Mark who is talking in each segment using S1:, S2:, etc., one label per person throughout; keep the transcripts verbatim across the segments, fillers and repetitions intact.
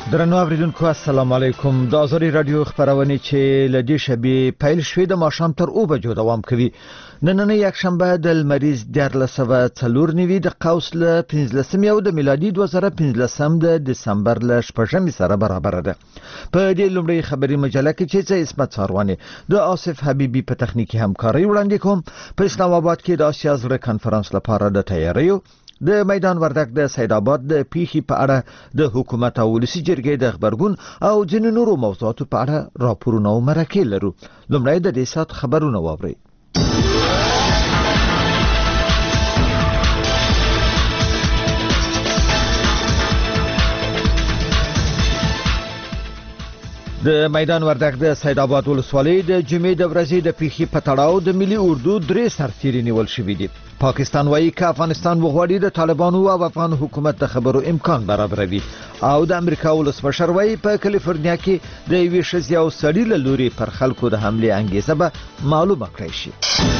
S1: درنو اوریدونکو السلام علیکم. د ازادي رادیو خبرونه چې ل دې شبي پیل شوې د ماښام تر او بجو دوام کوي. نننۍ یک شنبه د لمریز دیارلسمه څلور نیوي د قوس له پنځلسمې او د میلادي دوه زره پنځلسم د دسمبر له شپږمې سره برابر ده. په دې لومړی خبري مجله کې چې اسمت سارواني د آصف حبیبي په تخنیکی همکاري وړاندې کوم. په اسلام آباد کې د آسیا زړه کانفرنس لپاره د تیاریو د میدان وردک د سید آباد د پیښې په اړه د حکومت او ولسی جرګې د خبرګون او ځینو نورو موضوعاتو په اړه راپورونه او مرکې لرو. لومړی د دې سات خبرونه واورئ. د میدان وردک د سید آباد ولسوالۍ د جمعې د ورځې د پیښې په تړاو د ملي اردو درې سرتیري نیول شوي دي. پاکستان وايي چې افغانستان وغواړي د طالبانو او افغان حکومت د خبرو امکان برابروي او د امریکا ولسمشر وايي په کالیفورنیا کې د یوې ښځې او سړي له لوري پر خلکو د حملې انګیزه به معلومه کړی شي.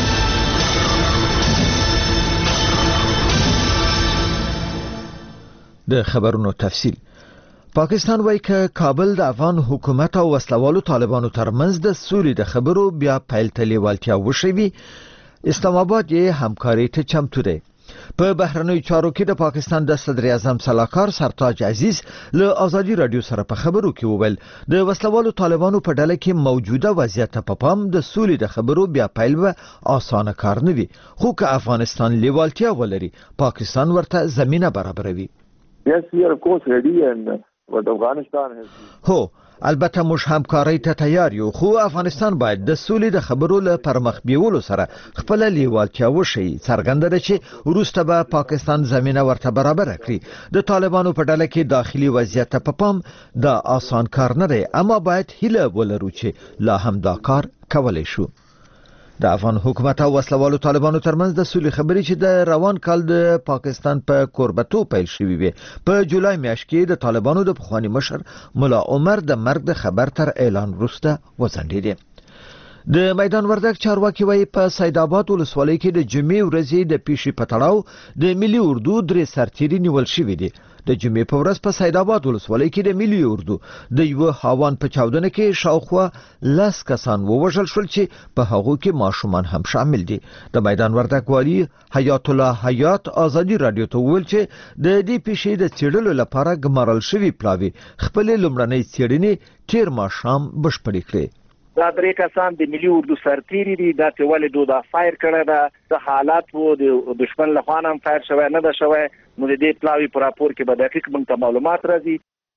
S1: د خبرونو تفصیل. پاکستان وايي چې کابل د افغان حکومت او وسلوالو طالبانو ترمنځ د سولې د خبرو بیا پیل ته لیوالتیا وشوي. اسلام آباد یې همکاري ته چمتو دی. په بهرنیو چارو کې د پاکستان د صدر اعظم سلاکار سرتاج عزیز له ازادي رادیو سره په خبرو کې وویل د وسلوالو طالبانو په ډله کې موجوده وضعیت په پام د سولې د خبرو بیا پیل به اسانه کار نه وي، خو که افغانستان لیوالتیا ولري پاکستان ورته زمينه برابروي.
S2: Yes, we are of course ready and what Afghanistan has.
S1: هو البته موږ همکاري ته تیار یو، خو افغانستان باید د سولې د خبرو له پرمخ بیولو سره خپل لیوالتیا وشي. څرګنده ده چې وروسته به پاکستان زمينه ورته برابر کړي. د طالبانو په ډله کې داخلي وضعیت په پام دا آسان کار نه دی، اما باید هیله ولرو چې لا هم دا کار کولای شو. د افغان حکومت او وسلوالو طالبانو ترمنځ د سولې خبرې چې د روان کال د پاکستان په کوربتو پیل شوې وي. په جولای میاشت کې د طالبانو د پخوانی مشر مولا عمر د مرګ د خبر تر اعلان وروسته وځنډېدې. د میدان وردک چارواکي وايي په سید آباد ولسوالۍ کې د جمعې ورځې د پیښې په تړاو د ملي اردو درې سرتیري نیول شوي دي. د جمعې په ورځ په سید آباد ولسوالۍ کې د ملي اردو د یو هاوان په چاودنه کې شاوخوا لس کسان ووژل شول چې په هغو کې ماشومان هم شامل دي. د میدان وردک والی حیات الله حیات ازادي رادیو ته وویل چې د دې پیښې د څېړلو لپاره ګمارل شوي پلاوي خپل لومړنۍ څېړنې تیر ماښام بشپړې کړې.
S3: دا درې کسان د ملي اردو سرتیري دي. دا چې ولې دوه دا فایر کړه دا د حالات وو د دشمن له خوا هم فایر شوی نه ده شوی. نو د دې پلاوي پر راپور کې به دقیق موږ معلومات راځي.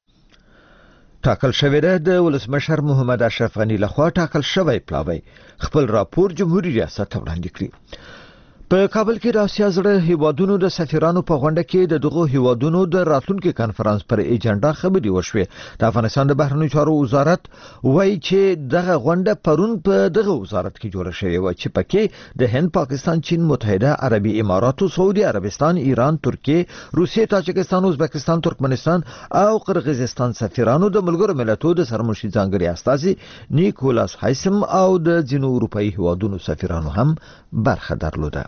S1: ټاکل شوی دی د ولسمشر محمد اشرف غنی لخوا ټاکل شوی پلاوی خپل راپور جمهوریت ریاست ته وړاندې کړی. په کابل کې د آسیا زړه هیوادونو د سفیرانو په غونډه کې د دغه هیوادونو د راتلونکي کانفرنس پر ایجنډا خبرې وشوې. د افغانستان د بهرنیو چارو وزارت وایي چې دغه غونډه پرون په دغه وزارت کې جوړه شوې و چې پکې د هند، پاکستان، چین، متحده عربي امارات، سعودي عربستان، ایران، ترکیه، روسیې، تاجکستان، ازبکستان، ترکمنستان او قرغیزستان سفیرانو د ملګرو ملتونو د سرمشي ځانګړي استازي نیکولاس هایسم او د ځینو اروپאי هیوادونو سفیرانو هم برخه درلوده.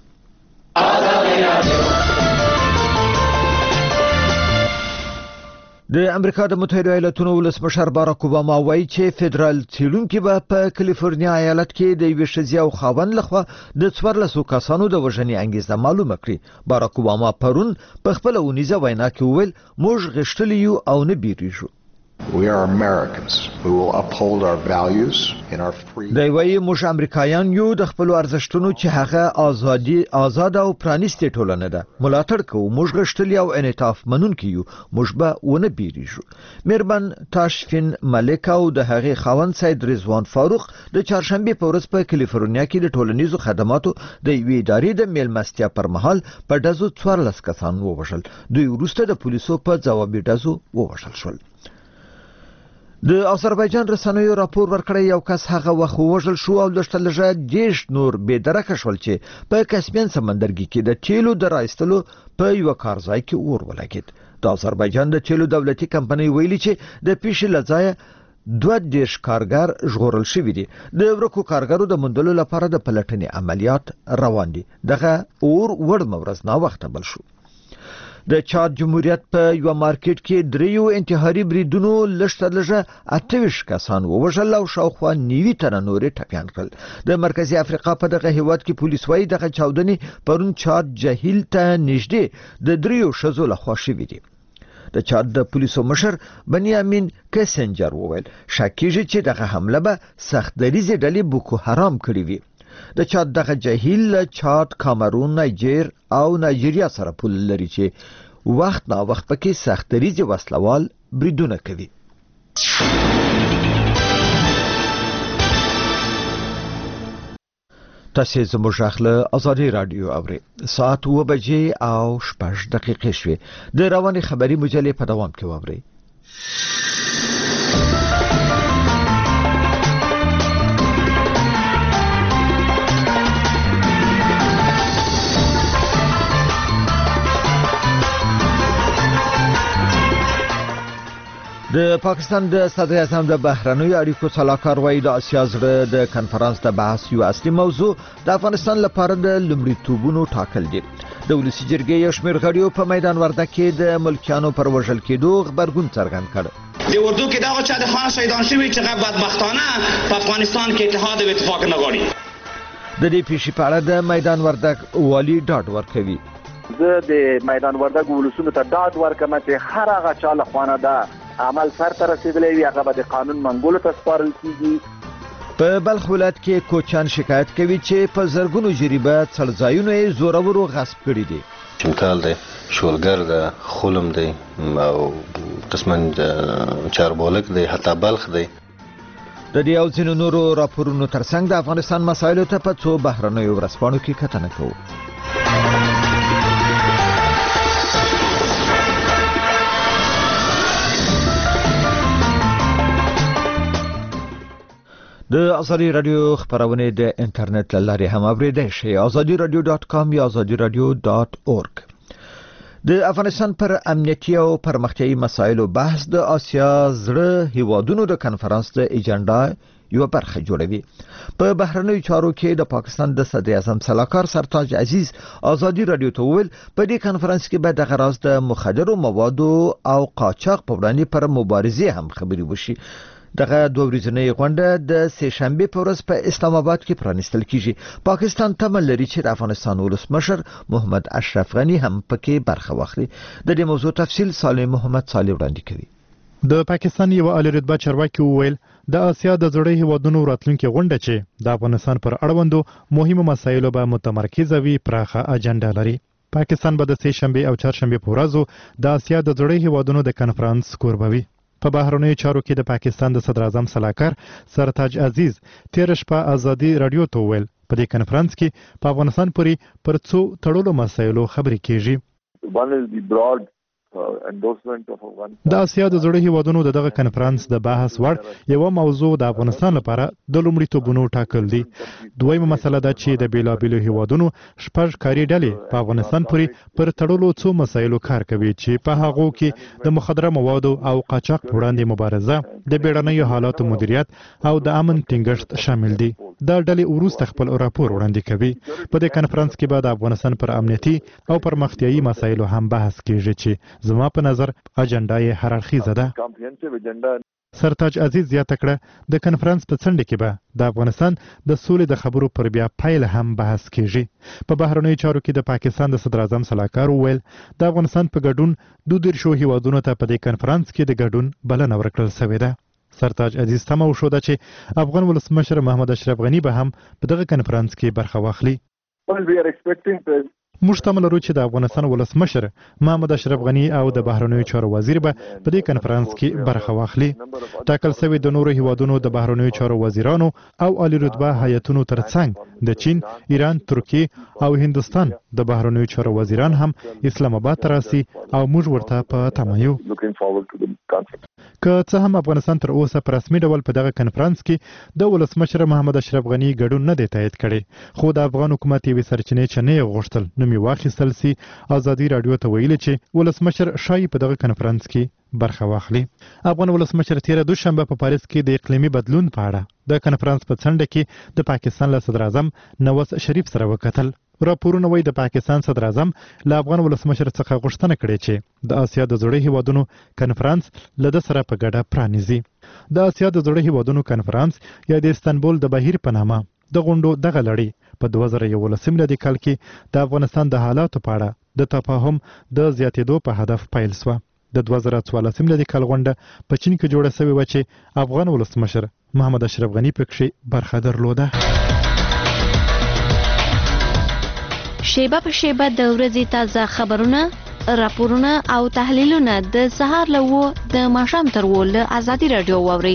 S1: د امریکا د متحده ایالاتونو ولسمشر باراک اوباما وایي چې فدرال څېړونکي به په کالیفورنیا ایالت کې د یوې ښځې او خاوند لخوا د څوارلسو کسانو د وژنې انګیزه معلومه کړي. باراک اوباما پرون په خپله اونیزه وینا کې وویل موږ غښتلي یو او نه بیریږو.
S4: We are Americans who will uphold our values in our free.
S1: دی وایي موږ امریکایان یو د خپل ارزښتونو چې هغه ازادي آزاد او پرانیستې ټولنه ده ملاتړ کوو. موږ غښتلي او انعطاف منونکي یو. موږ به ونه بیریږو. مهربان تاشفین ملک او د هغې خاوند سید رضوان فاروق د چهارشنبه په ورځ په کالیفورنیا کې د ټولنیزو خدماتو د یوې ادارې د میلمستیا پر مهال په ډزو څوارلس کسان ووژل. دوی وروسته د پولیسو په ځوابي ډزو ووژل شول. د آذربایجان رسنیو راپور ورکړی یو کس هغه وخت وژل شو او لږ لږه دیش نور بې درکه شول چې په کسپین سمندرګي کې د تیلو د راایستلو په یو کارځای کې اور ولګید. د آذربایجان د تیلو دولتي کمپنۍ ویلي چې د پیښې لځای دوه دیش کارګر ژغورل شوي دي. د ورکو کارګرو د موندلو لپاره د پلټنې عملیات روان دي. دغه اور وړ مورز نا وخت بل شو. د چاد جمهوریت په یو مارکیټ کې دریو انتحاري بریدونو لږ تر لږه اته ویشت کسان ووژل او شاوخوا نوي تنه نورې ټپیان کړل. د مرکزي افریقا په دغه هیواد کې پولیس وايي دغه چاودنې پرون چاد جهیل ته نږدې د دریو ښځو لخوا شوې دي. د چاد د پولیسو مشر بنیامین کسنجر وویل شک کیږي چې دغه حمله به سخت دریځي ډلې بوکو حرام کړې وي. د چاد دغه جهیل چاد، کامرون، نایجر او نایجیریا سره پول لري چې وخت نا وخت پکې سخت دریځي وسلوال بریدونه کوي. تاسو زموږ غاخله ازادي رادیو اوري ساعت و بجې او شپږ دقیقې شوې. د رواني خبري مجلې په دوام کې واوري. د پاکستان د صدر اعظم د بهرنیو اړیکو صلاحکار وایي د اسیا زړه د کنفرانس د بحث یو اصلي موضوع د افغانستان لپاره د لومړیتوبونو ټاکل دي. د ولسی جرګې یو شمېر غړیو په میدان ورده کې د ملکیانو پر وژل کېدو خبرګون څرګند کړ.
S5: د اردو کې دا چې د خان شهیدان شوي چې بدبختانه په افغانستان کې اتحاد او اتفاق نه غواړي.
S1: د دې پیښې په اړه د میدان وردګ والي ډاډ ورکوي.
S3: زه د میدان وردګ ولسونو ته ډاډ ورکوم چې هر هغه چا له خوا نه ده عمل سر ته رسیدلی وي هغه به د قانون منګولو ته سپارل کیږي.
S1: په بلخ ولایت کې کوچان شکایت کوي چې په زرګونو جریبه څړځایونه یې زورورو غصب کړي دي.
S6: چمتال دی، شولګر دی، خولم دی او قسمن چاربولک دی، حتی بلخ دی.
S1: د دې او ځینو نورو راپورونو ترڅنګ د افغانستان مسایلو ته په څو بهرنیو ورځپاڼو کې کتنه کوو. د ازادي رادیو خبرونه د انټرنیټ لارې هم اوریدئ شئ. ازادي رادیو ډاټ کام یا ازادي رادیو ډاټ اورګ. د افغانستان پر امنیتي او پرمختیایي مسایلو بحث د آسیا زړه هیوادونو د کنفرانس د ایجنډا یو برخه جوړوي. په بهرنیو چارو کې د پاکستان د صدر اعظم سلاکار سرتاج عزیز ازادي رادیو ته وویل په دې کنفرانس کې به د غراض د مخدرو موادو او قاچاق په وړاندې پر مبارزې هم خبرې وشي. دغه دوه ورځنۍ غونډه د سه شنبه په ورځ په اسلام آباد کې پرانیستل کیږي. پاکستان تمه لري چې د افغانستان ولسمشر محمد اشرف غنی هم پکې برخه واخلي. د دې موضوع تفصیل صالح محمد صالح وړاندې کوي.
S7: د پاکستان یو اعلی رتبه چارواکي وویل د آسیا د زړه هیوادونو راتلونکي غونډه چې د افغانستان پر اړوندو مهمو مسایلو به متمرکز وي پراخه اجنډا لري. پاکستان به د سه شنبه او چهارشنبه په ورځو د آسیا د زړه هیوادونو د کنفرانس کوربوي. په بهرنیو چارو کې د پاکستان د صدر اعظم سلاکار سرتاج عزیز تیر شپه ازادي رادیو ته وویل په دې کنفرانس کې په افغانستان پورې پر څو تړلو مسایلو خبرې کیږي. د آسیا د زړه هیوادونو د دغه کنفرانس د بحث وړ یو موضوع د افغانستان لپاره د لومړیتوبونو ټاکل دي. دویمه مسله ده چې د بیلابیلو هیوادونو شپږ کاري ډلې په افغانستان پورې پر تړلو څو مسایلو کار کوي چې په هغو کې د مخدره موادو او قاچاق په وړاندې مبارزه، د بیړنیو حالاتو مدیریت او د امن ټینګښت شامل دي. دا ډلې وروسته خپل راپور وړاندې کوي. په دې کنفرانس کې به د افغانستان پر امنیتي او پرمختیایي مسایلو هم بحث کیږي چې زما په نظر اجنډا یې هر اړخیزه ده. سرتاج عزیز زیاته کړه د کنفرانس په څنډه کې به د افغانستان د سولې د خبرو پر بیا پیل هم بحث کیږي. په بهرنیو چارو کې د پاکستان د صدر اعظم سلاکار وویل د افغانستان په ګډون دوه دیرشو هیوادونو ته په دې کنفرانس کې د ګډون بلنه ورکړل شوې ده. سرتاج عزیز تمه وشوده چې افغان ولسمشر محمد اشرف غنی به هم په دغه کنفرانس کې برخه واخلي. موږ تمه لرو چې د افغانستان ولسمشر محمد اشرف غنی او د بهرنیو چارو وزیر به په دې کنفرانس کې برخه واخلي. ټاکل شوی د نورو هیوادونو د بهرنیو چارو وزیرانو او عالی رتبه هیئتونو ترڅنګ د چین، ایران، ترکیه او هندستان د بهرنیو چارو وزیران هم اسلام آباد ته راسي او موږ ورته په تمه یو. که څه هم افغانستان تر اوسه په رسمي ډول په دغه کنفرانس کې د ولسمشر محمد اشرف غنی ګډون نه دی تایید کړی، خو د افغان حکومت یوې سرچینې چې نه یې غوښتل نوم یې واخیستل سي. ازادي رادیو ته ویلي چې ولسمشر شایي په دغه کنفرانس کې برخه واخلي. افغان ولسمشر تیر دوشنبه په پاریس کې د اقلیمي بدلون په اړه د کنفرانس په څنډه کې د پاکستان له صدر اعظم نواز شریف سره وکتل. راپورونه وایي د پاکستان صدر اعظم له افغان ولسمشر څخه غوښتنه کړې چې د اسیا د زړې هیوادونو کنفرانس له د سره په ګډه پرانیزي. د اسیا د زړې هیوادونو کنفرانس یا د استانبول د بهیر په نامه د غونډو دغه لړۍ په دوه زره یولس میلادي کال کې د افغانستان د حالاتو په اړه د تفاهم د زیاتېدو په هدف پیل شوه. د دوه زره څوارلس میلادي کال غونډه په چین کې جوړه شوې وه چې افغان ولسمشر محمد اشرف غني پکې برخه درلوده.
S8: شیبه په شیبه د ورځې تازه خبرونه، راپورونه او تحلیلونه د سهار له وو د ماښام تر وو له ازادي راډیو واورئ.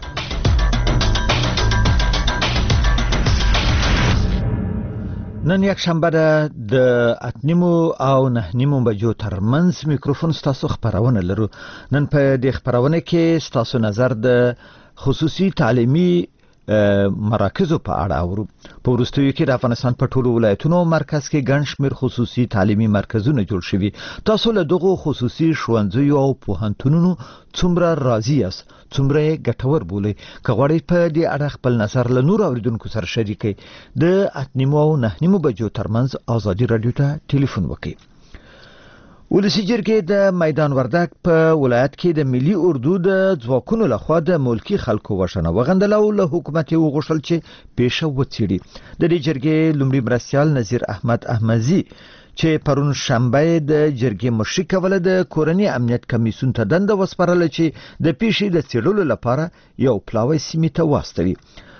S1: نن یک شنبه ده د اتنیمو او نهنیمو بجو ترمنځ میکروفون ستاسو خبرونه لرو. نن په دې خبرونه کې ستاسو نظر د خصوصي تعلیمي مراکزو په اړه اورو. په وروستیو کې د افغانستان په ټولو ولایتونو مرکز کې ګڼ شمېر خصوصي تعلیمي مرکزونه جوړ شوي. تاسو له دغو خصوصي ښوونځیو او پوهنتونونو څومره راضي یاست؟ څومره یې ګټور بولئ؟ که غواړئ په دې اړه خپل نظر له نورو اوریدونکو سره شریک کړئ، د اتنیمو او نهنیمو بجو ترمنځ ازادي راډیو ته ټلیفون وکړئ. ولسی جرګې د میدان وردک په ولایت کې د ملي اردو د ځواکونو لخوا د ملکی خلکو وشنه وغندل او له حکومت وغوښتل چې پیښه وڅېړي. د دې جرګې لومړي مرستیال نذیر احمد احمدزي چې پرون شنبه د جرګې مشري کوله د کورنۍ امنیت کمیسیون ته دنده وسپارله چې د پیښې د څېړلو لپاره یو پلاوی سیمې ته واستوي.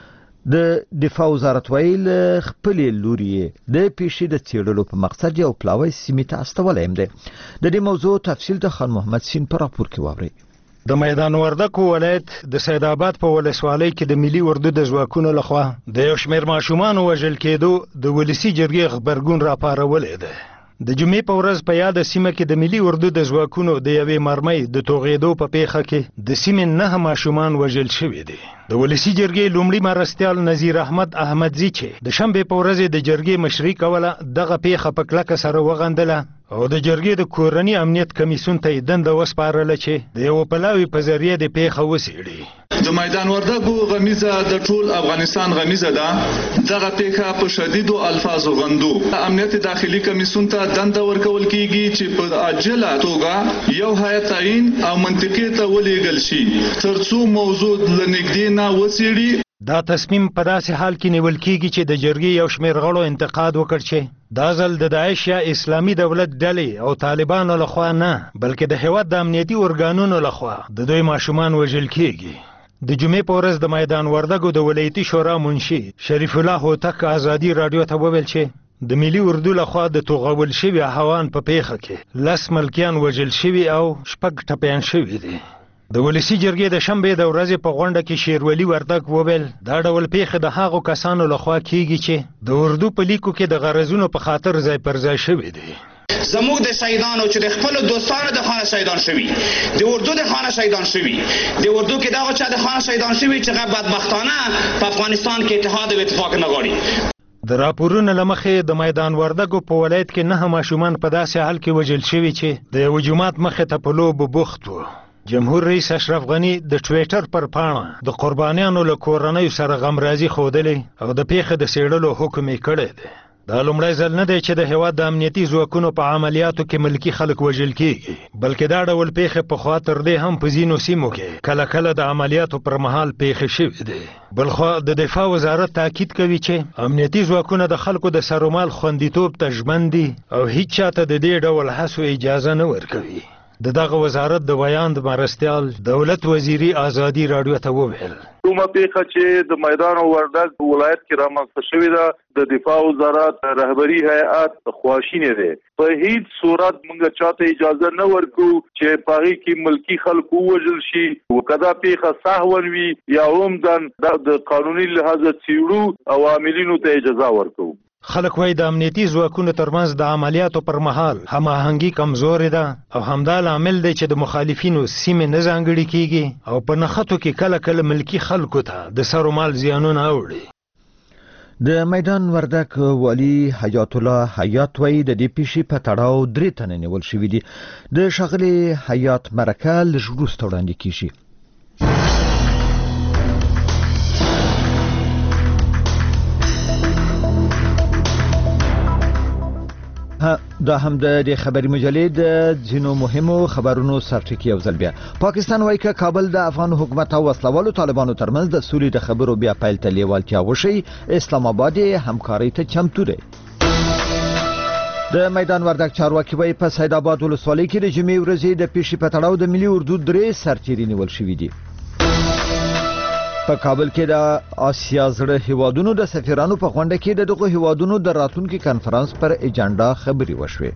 S1: د دفاع وزارت ویل خپل لوري د پیښې د څېړلو په مقصد یو پلاوی سیمې ته استولای هم دی. د دې موضوع تفصیل د خان محمد سین په راپور کې واورئ.
S9: د میدان وردک ولایت د سید آباد په ولسوالۍ کې د ملي اردو د ځواکونو لخوا د یو شمېر ماشومان وژل کېدو د ولسی جرګې خبرګون راپارولې ده. د جمعې په ورځ په یاد سیمه کې د ملي اردو د ځواکونو د یوې مرمۍ د توغېدو په پیښه کې د سیمې نه ماشومان وژل شوي دي. د ولسی جرګې لومړي مرستیال نذیر احمد احمدزي چې د شنبې په ورځ د جرګې مشري کوله دغه پیښه په کلکه سره وغندله او د جرګې د کورنۍ امنیت کمیسیون ته دنده وسپارله چې د یو پلاوي په ذریعه د پیښه وڅېړي.
S10: د میدان وردګو غمیزه د ټول افغانستان غمیزه ده. دغه پیښه په شدیدو الفاظو غندو. امنیت داخلي کمیسیون ته دنده ورکول کیږي چې په عاجله توګه یو هیئت تعیین او منطقي ته ولېږل شي ترڅو موضوع لنږدې نه وڅېړي.
S9: دا تصمیم په داسې حال کې نیول کیږي چې د جرګې یو شمېر غړو انتقاد وکړ چې دا ځل د داعش یا اسلامي دولت ډلې او طالبانو لخوا نه بلکې د هیواد د امنیتي ارګانونو لخوا د دوی ماشومان وژل کیږي. د جمعې په ورځ د میدان وردګو د ولایتي شورا منشي شریف الله هوتک ازادي راډیو ته وویل چې د ملي اردو لخوا د توغول شوي هوان په پیښه کې لس ملکیان وژل شوي او شپږ ټپیان شوي دي. د ولسی جرګې د شنبې د ورځې په غونډه کې شیرولي وردګ وویل دا ډول پیښه د هغو کسانو لخوا کیږي چې د اردو په لیکو کې د غرضونو په خاطر ځای پر ځای شوي دي.
S5: زموږ د شهیدانو چې د خپل دوستانو د خانه شهیدان شوي، د اردو د خانه شهیدان شوي، د اردو کې دغه چا د خانه شهیدان شوي چې بدبختانه په افغانستان کې اتحاد او اتفاق نه غواړي.
S9: د راپورونو له مخې د میدان وردګو په ولایت کې نه ماشومان په داسې حال کې وژل شوي چې د یو جومات مخې ته په لوبو بوخت وو. جمهور رئیس اشرف غنی د ټویټر پر پاڼه د قربانیانو له کورنیو سره غمرازي ښودلې او د پیښې د څېړلو حکم یې کړی دی. دا لومړی ځل نه دی چې د هیواد د امنیتي ځواکونو په عملیاتو کې ملکي خلک وژل کیږي، بلکې دا ډول پیښې پخوا تر دې هم په ځینو سیمو کې کله کله د عملیاتو پر مهال پیښې شوې دي. بلخوا د دفاع وزارت تاکید کوي چې امنیتي ځواکونه د خلکو د سرومال خوندیتوب ته ژمن دي او هیڅ چاته د دې ډول هڅو اجازه نه ورکوي. د دغه وزارت د بیان د مرستیال دولت وزیری ازادي راډیو ته وویل
S2: کومه پیښه چې د میدان وردګ ولایت کې رامنځته شوې ده د دفاع وزارت رهبری هیئت خواشینه ده. په هیڅ صورت موږ چاته اجازه نه ورکو چې پاغي کې ملکی خلکو وژل شي وکدا پیښه سهون وي یا هم د قانوني لحاظ څیړو عواملینو ته اجازه ورکو.
S9: خلک وایي د امنیتي ځواکونو ترمنځ د عملیاتو پر مهال هماهنګي کمزورې ده او همدا لامل دی چې د مخالفینو سیمې نه ځانګړې کیږي او په نښتو کې کله کله ملکي خلکو ته د سر و مال زیانونه اوړي.
S1: د میدان وردک والی حیات الله حیات وایي د دې پیښې په تړاو درې تنه نیول شوي دي. د ښاغلي حیات مرکه لږ وروسته وړاندې کیږي. دا هم د خبري مجلې د ځینو مهمو خبرونو سرټکی یو ځل بیا. پاکستان وایي چې کابل د افغان حکومت او وسلوالو طالبانو ترمنځ د سولې د خبرو بیا پیل ته لیوالتیا وشي. اسلام آباد همکارۍ ته چمتو دی. د میدان وردګ چارواکي وایي په سید آباد ولسوالۍ کې د جمعې ورځې د پیښې په تړاو د ملي اردو درې سرتیري نیول شوي دي. په کابل کې د آسیا زړه هیوادونو د سفیرانو په غونډه کې د دغه هیوادونو د راتلونکي کانفرنس پر ایجنډا خبري وشوې.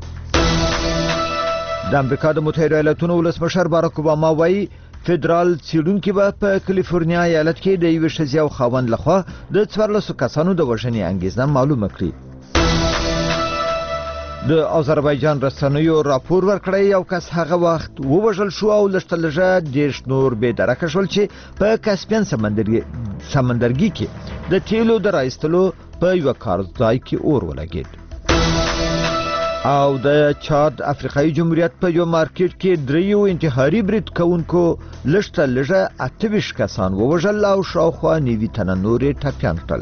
S1: د امریکا د متحده ایالاتونو ولسمشر باراک اوباما وایي فدرال څېړونکي به په کالیفورنیا ایالت کې د یوې ښځې او خاوند لخوا د څوارلسو کسانو د وژنې انګېزه معلومه کړي. د آذربایجان رسنیو راپور ورکړی یو کس هغه وخت ووژل شو او لږ لږه دېرش نور بې درکه شول چې په کاسپین سمندرګي سمندرګي کې د تیلو د راایستلو په یو کارځای کې اور ولګېد. او د چاد افریقایي جمهوریت په یو مارکیټ کې دریو انتحاري برید کوونکو لږ لږه اته ویشت کسان ووژل او شاوخوا نوي تنه نورې ټپیان کړل.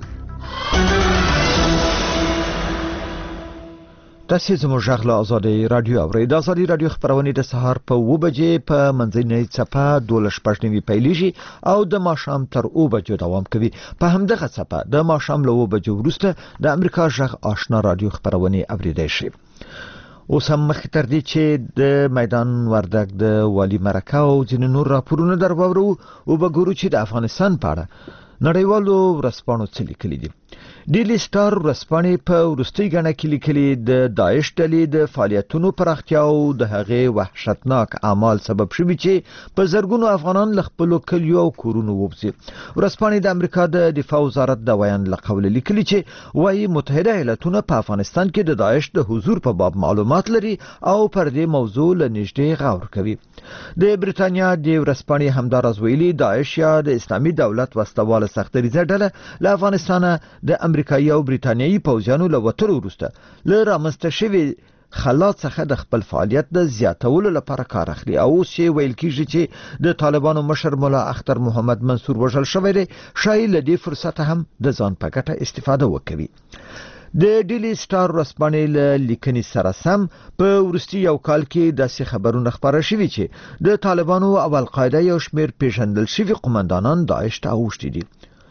S1: تاسو زموږ غږ له ازادي رادیو اورئ. د ازادي رادیو خبرونه د سهار په اوه بجې په منځنۍ څپه دولس شپږ نیمې پیلیږي او د ماښام تر اوه بجو دوام کوي. په همدغه څپه د ماښام له اوه بجو وروسته د امریکا غږ آشنا رادیو خبرونه اوریدای شي. اوس هم مخکې تر دې چې د میدان وردګ د والي مرکه او ځینې نور راپورونه در واورو او به ګورو چې د افغانستان په اړه نړیوالو ورځپاڼو څه لیکلي دي. ډیلی سټار ورځپاڼې په وروستۍ ګڼه کې لیکلي د داعش ډلې د فعالیتونو پراختیا او د هغې وحشتناک اعمال سبب شوي چې په زرګونو افغانان له خپلو کلیو او کورونو ووځي. ورځپاڼې د امریکا د دفاع وزارت د ویان له قوله لیکلي چې وایي متحده ایالاتونه په افغانستان کې د داعش د حضور په باب معلومات لري او پر دې موضوع له نږدې غور کوي. د بریتانیا د ورځپاڼې همداراز ویلي داعش یا د اسلامي دولت وسلواله سختدریځه ډله له افغانستانه د امریکایي او بریتانیایي پوځیانو له وتلو وروسته له رامنځته شوي خلا څخه د خپل فعالیت د زیاتولو لپاره کار اخلي. او اوس چې ویل کېږي چې د طالبانو مشر مولا اختر محمد منصور وژل شوی دی شاید له دې فرصته هم د ځان په ګټه استفاده وکوي. د ډیلی سټار ورځپاڼې له لیکنې سره سم په وروستي یو کال کې داسې خبرونه خپاره شوي چې د طالبانو او القاعده یو شمېر پیژندل شوي قومندانان داعش ته اوښتي دي.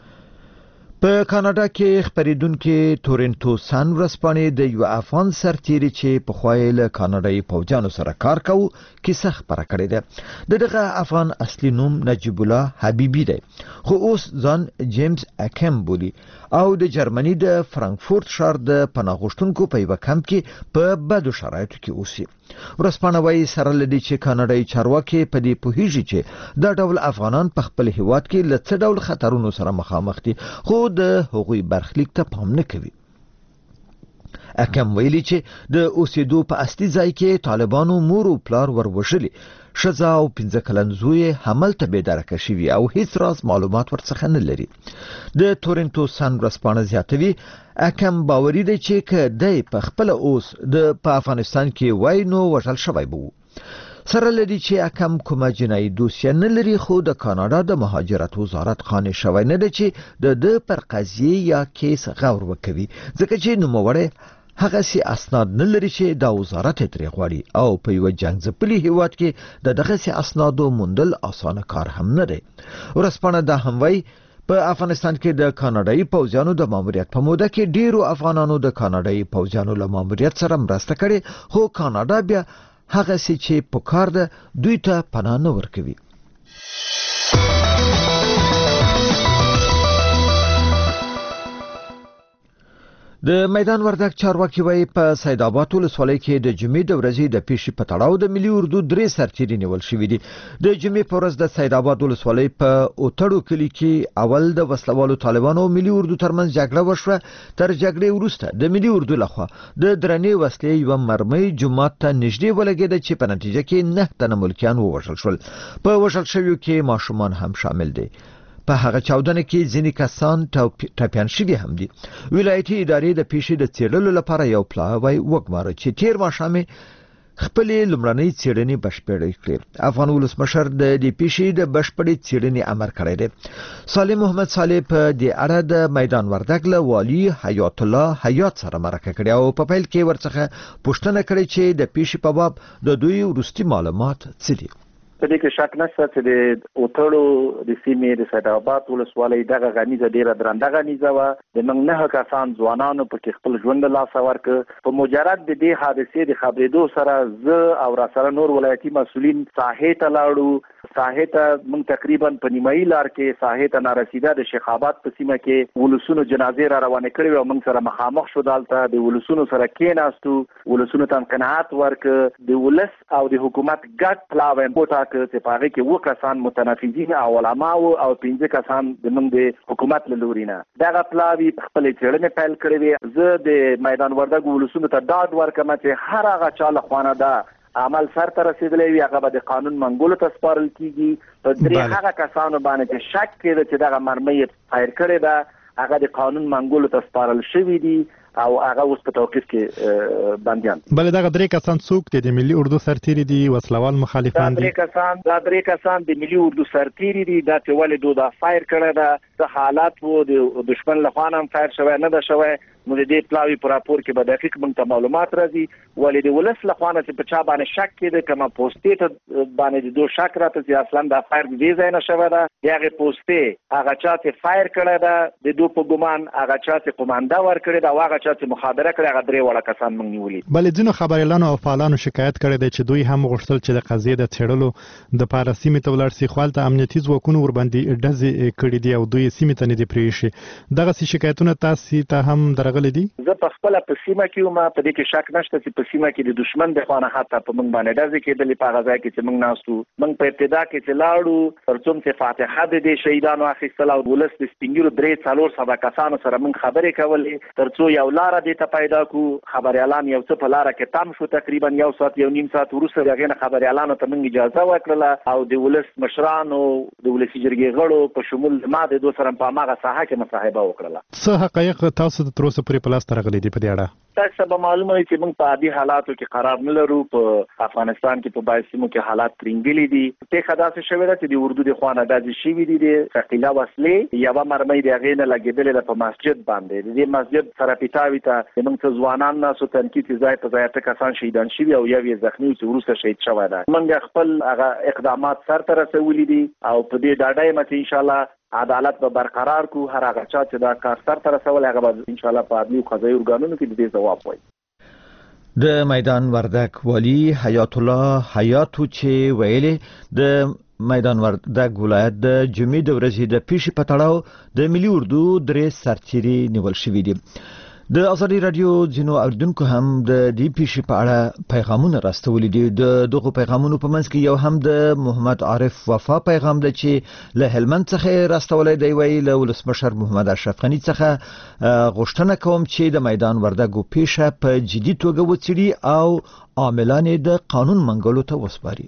S1: په کاناډا کې خبرېدونکي تورنټو سان ورځپاڼې د یو افغان سرتیري چې پخوا یې له کاناډایي پوځیانو سره کار کاوه کیسه خپره کړې ده. د دغه افغان اصلي نوم نجیب الله حبیبي دی خو اوس ځان جیمز اکم بولي او د جرمني د فرانکفورت ښار د پناه غوښتونکو په یو کمپ کې په بدو شرایطو کې اوسي. ورځپاڼه وایي سره لدی چې کاناډایي چارواکي په دې پوهیږي چې دا ډول افغانان په خپل هیواد کې له څه ډول خطرونو سره مخامخ دي خو د هغوی برخلیک ته پام نه کوي. اکم ویلي چې د اوسېدو په اصلي ځای کې طالبانو مور او پلار وروژلي ښځه او پنځه کلن زوی هملته بې درکه شوي او هیڅ راز معلومات ورڅخه نه لري. د تورنټو سان ورځپاڼه زیاتوي اکم باوري دی چې که دی په خپله اوس د په افغانستان کې وای نو وژل شوی به و. سره لدی چې اکم کومه جنایي دوسیه نه لري خو د کاناډا د مهاجرت وزارت قانع شوی نه دی چې د ده پر قضیې یا کیس غور وکوي ځکه چې نوموړی هغه سي اسناد نه لري چې دا وزارت ترې غواړي او په یو جنگ ځپلي هیواد کې د دغه سي اسنادو موندل اسانه کار هم نه دی. ورځپاڼه دا هم وایي په افغانستان کې د کاناډایي پوځیانو د ماموریت په موده کې ډیرو افغانانو د کاناډایي پوځیانو له ماموریت سره مرسته کړې خو کاناډا بیا هغه سي چې په کار ده دوی ته پناه نه ورکوي. د میدان وردګ چارواکي وایي په سید آباد ولسوالۍ کې د جمعې د ورځې د پیښې په تړاو د ملي اردو درې سرتیري نیول شوي دي. د جمعې په ورځ د سید آباد ولسوالۍ په اوتړو کلي کې اول د وسلوالو طالبانو او ملي اردو ترمنځ جګړه وشوه. تر جګړې وروسته د ملي اردو لخوا د درنې وسلې یوه مرمۍ جومات ته نږدې ولګېده چې په نتیجه کې نه تنه ملکیان ووژل شول. په وژل شویو کې ماشومان هم شامل دي. په هغه چاودنه کې ځینې کسان ټپیان شوي هم دي. ولایتي ادارې د پیښې د څېړلو لپاره یو پلاوی وګماره چې تیر ماښام خپلې لومړنۍ څېړنې بشپړې کړې. افغان ولسمشر د دې پیښې د بشپړې څېړنې امر کړی دی. صالح محمد صالح په دې اړه د میدان وردګ له والي حیات الله حیات سره مرکه کړې او په پیل کې ورڅخه پوښتنه کړې چې د پیښې په باب د دوی وروستي معلومات څه دي.
S3: په دې کې شک نشته چې د اوتړو د سیمې د سید آباد ولسوالۍ دغه غنیزه ډیره درنده غنیزه وه. د موږ نه کسان ځوانانو په کې خپل ژوند له لاسه ورکړ. په مجرد د دې حادثې د خبرېدو سره زه او را سره نور ولایتي مسؤلین ساحې ته لاړو. ساحې ته موږ تقریبا په نیمایي لار کې ساحې ته نارسیده د شیخ آباد په سیمه کې ولسونو جنازې را روانې کړې او موږ سره مخامخ شو. دلته د ولسونو سره کېناستو، ولسونو ته قناعت ورکړ. د ولس او د حکومت ګډ پلاوی وټاکه چې په هغه کې اووه کسان متنفذین او علما او پنځه کسان د موږ د حکومت له لوري نه دغه پلاوی خپلې څېړنې پیل کړې وې. زه د میدان وردګ ولسونو ته ډاډ ورکړم چې هر هغه چا له خوا دا عمل سرته رسېدلی وي هغه به د قانون منګولو ته سپارل کېږي. په درې هغه کسانو باندې چې شک کېده چې دغه مرمۍ یې فایر کړې ده هغه د قانون منګولو ته سپارل شوي دي او هغه اوس په توقیف کې بنديان.
S7: بل دغه درې کسان څوک دي؟ د ملي اردو سرتیري دي، وسلوال مخالفان دي؟
S3: دا درې کسان دا درې کسان د ملي اردو سرتیري دي. دا چې ولې دوی دا فایر کړی ده څه حالات وو د دشمن له خوا هم فایر شوی نه ده شوی. نو د دې پلاوی په راپور کې به دقیق موږ ته معلومات راځي. ولې د ولس له خوا نه چې په چا باندې شک کېده کومه پوسټې ته باندې د دوی شک راته چې اصلا دا فایر د دې ځای نه شوی ده. د هغې پوسټې هغه چا چې فایر کړی ده د دوی په ګمان هغه چا چې قمانده ورکړې ده او هغه چا چې مخابره هغه درې وړه کسان موږ نیولي.
S7: بلې ځینو خبریالانو او فعالانو شکایت کړی دی چې دوی هم غوښتل چې د قضیې د څېړلو دپاره سیمې ته ولاړ سي، خو هلته امنیتي ځواکونو ورباندې ډزې کړي دي او دوی سیمې ته نه دي پرېښي. دغسې شکایتونه تاسې ته هم درغلي دي؟
S3: زه په خپله په سیمه کې وم. په دې کې شک نشته چې په سیمه کې د دشمن د خوا نه حتی په موږ باندې ډزې کېدلې. په هغه ځای کې چې موږ ناست وو موږ په ابتدا کې چې لاړو تر څو چې فاتحه د دې شهیدانو اخیستله او ولس د سپین ږیرو درې څلور سوه کسانو سره موږ خبرې کولې تر څو یو لاره دې ته پیدا کړو. خبریالان یو څه په لاره کې تم شو. تقریبا یو ساعت یو نیم ساعت وروسته د هغې نه خبریالانو ته موږ اجازه ورکړله او د ولس مشرانو د ولسي جرګې غړو په شمول ما د دوی سره په هماغه ساحه کې مصاحبه وکړله.
S7: څه حقایق تاسو ته تر اوسه پورې په لاس ته راغلي دي په دې اړه؟
S3: تاسو به معلومه وي چې موږ په عادي حالاتو کې قرار نه لرو. په افغانستان کې په بعضو سیمو کې حالات ترینګلي دي. پېښه داسې شوې ده چې د اردو د خوا نه ډزې شوي دي. د ثقیله وسلې یوه مرمۍ د هغې نه لګېدلې ده په مسجد باندې. د دې مسجد سره پیتاوي ته زموږ څه ځوانان ناستو تنقید چې ځای په ځای اته کسان شهیدان شوي او یو یې زخمي چې وروسته شهید شوی ده. موږ خپل هغه اقدامات سرته رسولي دي او په دې ډاډه یم چې انشاءالله عدالت به برقرار کو. هر هغه چا چې دا کار سرته رسولی هغه به انشاءالله په عدلي او قضایي ارګانونو کې د دې ځواب وایي.
S1: د میدان وردګ والي حیات الله حیاتو چې ویلې د میدان وردګ ولایت د جمعې د ورځې د پیښې په تړاو د ملي اردو درې سرتیري نیول شوي دي. د ازادي رادیو ځینو اوریدونکو هم د دې پیښې په اړه پیغامونه راستولي دي. د دغو پیغامونو په منځ کې یو هم د محمد عارف وفا پیغام دی چې له هلمند څخه راستولی دی. وایي له ولسمشر محمد اشرف غني څخه غوښتنه کوم چې د میدان وردګو پیښه په جدي توګه وڅېړي او عاملان یې د قانون منګولو ته وسپاري.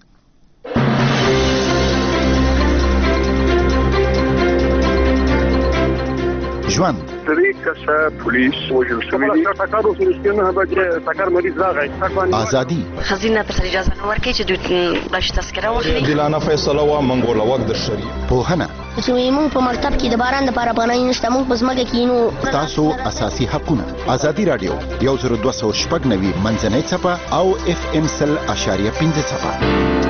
S11: ژوند
S12: درې کسه پولیس وژل شوي دي. ټکر اوس وروسته نه بجې ټکر مریض راغی.
S11: ازادي
S13: خزینه ته اجازه نه ورکړي چې دوی باش تذکره واخلي.
S14: دلانه فیصله وا منګوله وخت در شری
S11: پوهنه
S15: چې موږ په مکتب کې د باران لپاره پناه نشته. موږ په ځمکه کې نو
S11: تاسو اساسي حقونه. ازادي رادیو یو زر دوه سوه شپږ نوي منځنۍ څپه او اف ام سل اشاریه پنځه څپه.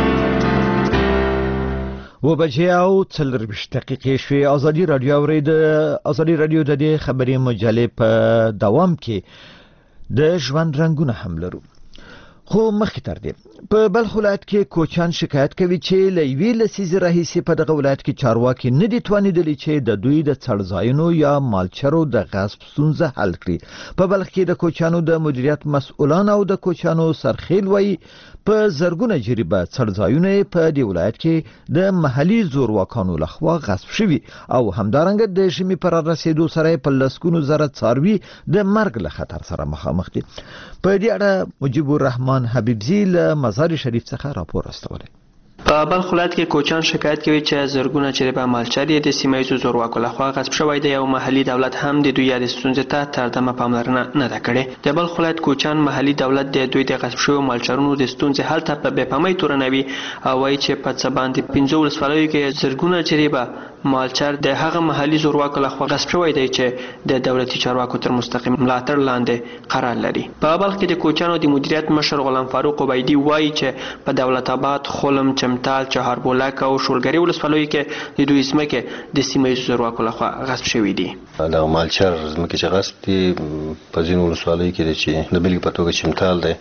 S1: و بجې او څلرویشت دقیقې شوې. ازادي رادیو اورید. ازادي رادیو د دې خبري مجلې په دوام کې د ژوند رنگونه هم لرو. خو مخکې تر دې په بلخ ولایت کې کوچیان شکایت کوي چې له یوې لسیزې راهیسې په دغه ولایت کې چارواکي نه دي توانېدلي چې د دوی د څړځایونو یا مالچرو د غصب ستونزه حل کړي. په بلخ کې د کوچیانو د مدیریت مسؤلان او د کوچیانو سرخیل وایي په زرګونه جریبه څړځایونه په دې ولایت کې د محلي زورواکانو لخوا غصب شوي او همدارنګه د ژمي پر رسیدو سره په لسګونو زره څاروي د مرګ له خطر سره مخامخ دي. په دې اړه مجيب الرحمن حبیبزی له مزار شریف څخه راپور استولی.
S16: په بلخ ولایت کې کوچیان شکایت کوي چې زرګونه چریبه مالچر یې د سیمه ییزو زورواکو لخوا غصب شوی دی او محلي دولت هم د دوی یادې ستونزې ته تر دمه پاملرنه نه ده کړې. د بلخ ولایت کوچیان محلي دولت د دوی د غصب شویو مالچرونو د ستونزې حل ته په بې پامۍ تورنوي او وایي چې په څه باندې پنځه ولسوالیو کې زرګونه چریبه مالچر د هغه محلي زورواکو لخوا غصب شوی دی چې د دولتي چارواکو تر مستقیم ملاتړ لاندې قرار لري. په بلخ کې د کوچیانو د مدیریت مشر غلام فاروق عبیدي وایي چې په دولت آباد، خلم، چمتال، چهاربولک او شولګرې ولسوالیو کې د دوی ځمکې د سیمه ییزو زورواکو لخوا غصب شوي دي.
S6: دا مالچر ځمکې چې غصب دي په ځینو ولسوالیو کې دي چې د بېلګې په توګه چمتال دی،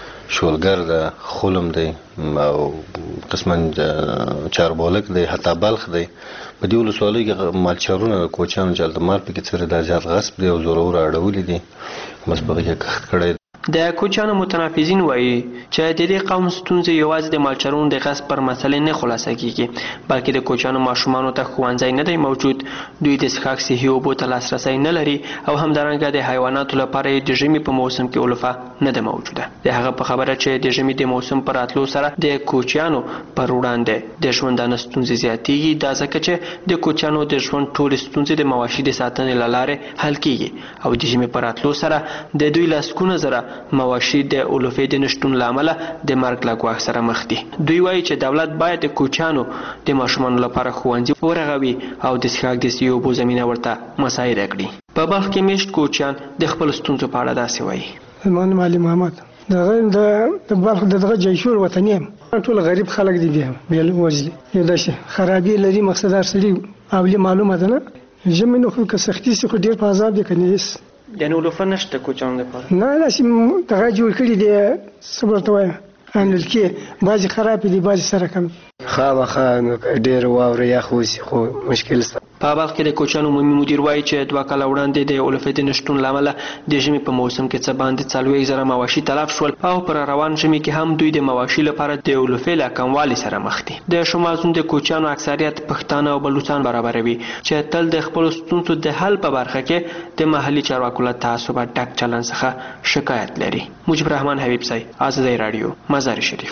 S6: شولګر ده، خلم دی او قسما چهاربولک دی، حتی بلخ دی. په دې ولسوالیو کې مالچرونه د کوچیانو چې هلته مال پکې څه دا زیات غصب دی او زورور اړولي دي، بس په هغې کې کښت کړی.
S16: د کوچیانو متنافذین وایي چې د دې قوم ستونزې یوازې د مالچرونو د غصب پر مسلې نه خلاصه کیږي، بلکې د کوچیانو ماشومانو ته ښوونځی نه دی موجود، دوی د څښاک صحي اوبو ته لاسرسی نه لري او همدارنګه د حیواناتو لپاره د ژمي په موسم کې علوفه نه ده موجوده. د هغه په خبره چې د ژمي د موسم پر راتلو سره د کوچیانو پر وړاندې د ژوندانه ستونزې زیاتېږي، دا ځکه چې د کوچیانو د ژوند ټولې ستونزې د مواشي د ساتنې له لارې حل کیږي او د ژمي پر راتلو سره د دوی لسګونه زره مواشي د اولوفې د نشتون له امله د مرګ له ګواښ سره مخ دي. دوی وایي چې دولت باید د کوچیانو د ماشومانو لپاره ښوونځي ورغوي او د څښاک د صحي اوبو زمینه ورته مساعده کړي. په بلخ کې میشت کوچیان د خپلو ستونزو په اړه داسې وایي.
S17: زما نوم علي محمد، دغه د بلخ دغه جیشور وطني یم. ټول غریب خلک دي، بیا بیل وزلي یو داسې خرابي لري، مقصدار سړي اولی معلومه ده نه. ژمي نو خو که سختي سي خو ډېر په عذاب دي که نه هېڅ
S16: یعنې علوفه نشته کوچیانو لپاره؟
S17: نه، داسې دغه جوړ کړي دي، څه به ورته وایم، نلکې بعضې خرابې دي، بعضې سره کم.
S18: خامخا ډېر واوره یخ وسي خو مشکل شته.
S16: په بلخ کې د کوچیانو عمومي مدیر وایي چې دوه کاله وړاندې د علوفې د نشتون له امله د ژمي په موسم کې څه باندې څلوېښت زره مواشي تلف شول او پر روان ژمي کې هم دوی د مواشي لپاره د علوفې له کموالي سره مخ دي. د شمال زون د کوچیانو اکثریت پښتانه او بلوچان برابروي چې تل د خپلو ستونزو د حل په برخه کې د محلي چارواکو له تعصبه ډک چلند څخه شکایت لري. مجيب الرحمن حبیب صاحب، آزادی رادیو، مزار شریف.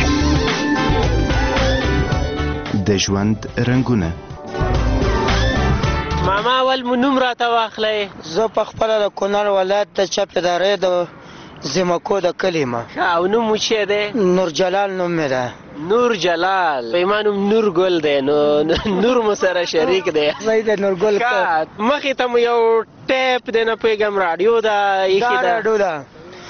S11: د ژوند رنګونه.
S19: ماما اول نوم راته واخلئ.
S20: زه په خپله د کونړ ولایت د چپ ادارې د زمکو د کلي یم.
S19: او نوم مو چې دی؟
S20: نور جلال نوم مې ده.
S19: نور جلال، ما نوم نور ګل دی، نو نور مو سره شریک دی.
S20: صحیح دی، نور ګل.
S19: مخې ته مو یو ټیپ دی، نه پوهېږم راډیو ده ایښې ده؟
S20: راډیو ده.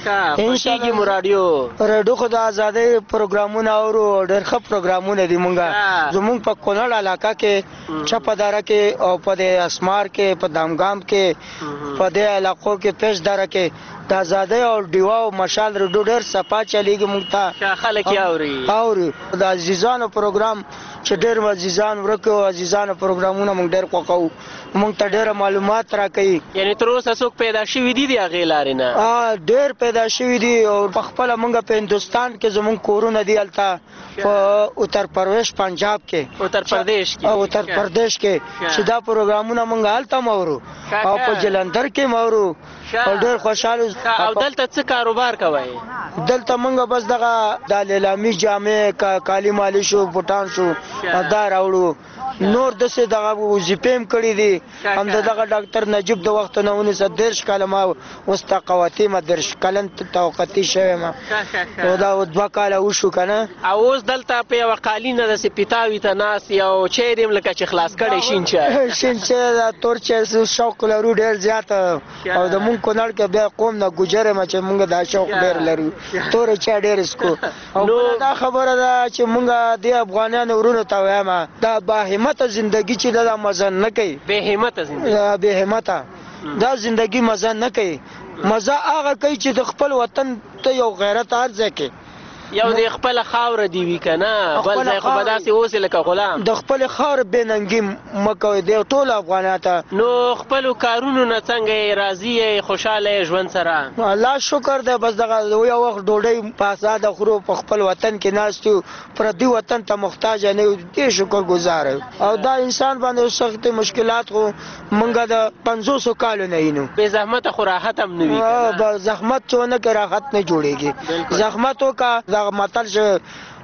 S19: خوښېږي مو راډیو؟
S20: راډیو خو د ازادۍ پروګرامونه اورو، ډېر ښه پروګرامونه دي. مونږ زمونږ په کونړ علاقه کې چپ اداره کې او په د اسمار کې، په دامګام کې، په دې علاقو کې پېش داره کې د ازادۍ او ډیوا او مشال راډیو ډېر صفا چلیږي. مونږ ته
S19: خلک یې اوري
S20: اوري د عزیزانو پروګرام چې ډېر عزیزان ورکو او عزیزانو پروګرامونه مونږ ډېر خوښوو. مونږ ته ډېر معلومات راکوي.
S19: یعنې تر اوسه څوک پیدا شوي دي د هغې لارې نه؟
S20: ډېر پیدا شوي دي او په خپله مونږ په هندوستان کې زمونږ کورونه دي، هلته په اتر پردیش پنجاب کې،
S19: اتر پردیش کې
S20: اتر پردیش کې چې دا پروګرامونه مونږ هلته هم اورو او په جلندر کې هم اورو او ډېر خوشحاله.
S19: او دلته څه کاروبار کوئ؟
S20: دلته مونږ بس دغه د لیلامي جامې، کالي مالي شو، بوټان شو، دا راوړو. نور داسې دغه وظیفې هم کړي دي. هم د دغه ډاکټر نجیب د وخت نه ونیسه دېرش کاله ما اوس تقاوتي یم، دېرش کلن توقتي شوی یم او دا دوه کاله وشو که نه.
S19: او اوس دلته په یوه قالینه داسې پیتاوي ته ناست یو چای دې یم لکه چې خلاص کړی شین چای.
S20: شین چای دا تور چای شوق لرو ډېر زیات، او د مونږ کونړ کې بیا قوم نه ګوجر یم چې مونږ دا شوق ډېر لرو، تور چای ډېر څکو. او دا خبره ده چې مونږ دې افغانانو ورونو ته وایم دا باهمته زندگی چې دا مزه نه کوي.
S19: بې همته زندگی،
S20: بې همته دا زندگی مزه نه کوي. مزه هغه کوي چې د خپل وطن ته یو غیرت هر ځای کې
S19: یو د خپل خاوره دی وی کنه، بل ځای خو به داسې اوسې لکه غلام.
S20: د خپل خاورې بې ننګي مه کوئ د ټولو افغانانو ته.
S19: نو خپلو کارونو نه څنګه یې راضي یې، خوشحاله یې ژوند سره؟
S20: الله شکر دی. بس دغه یو وخت ډوډۍ په ازاده خورو، په خپل وطن کې ناست یو، پردي وطن ته محتاج نه یو، دې شکر ګزار یو. او دا انسان باندې سخت مشکلات خو مونږ د پنځوسو کالو نه یینو.
S19: بې زحمته خو راحت هم نه وي کنه.
S20: زحمت څونه کې راحت نه جوړېږي. زحمت وکړه، دغه متل چې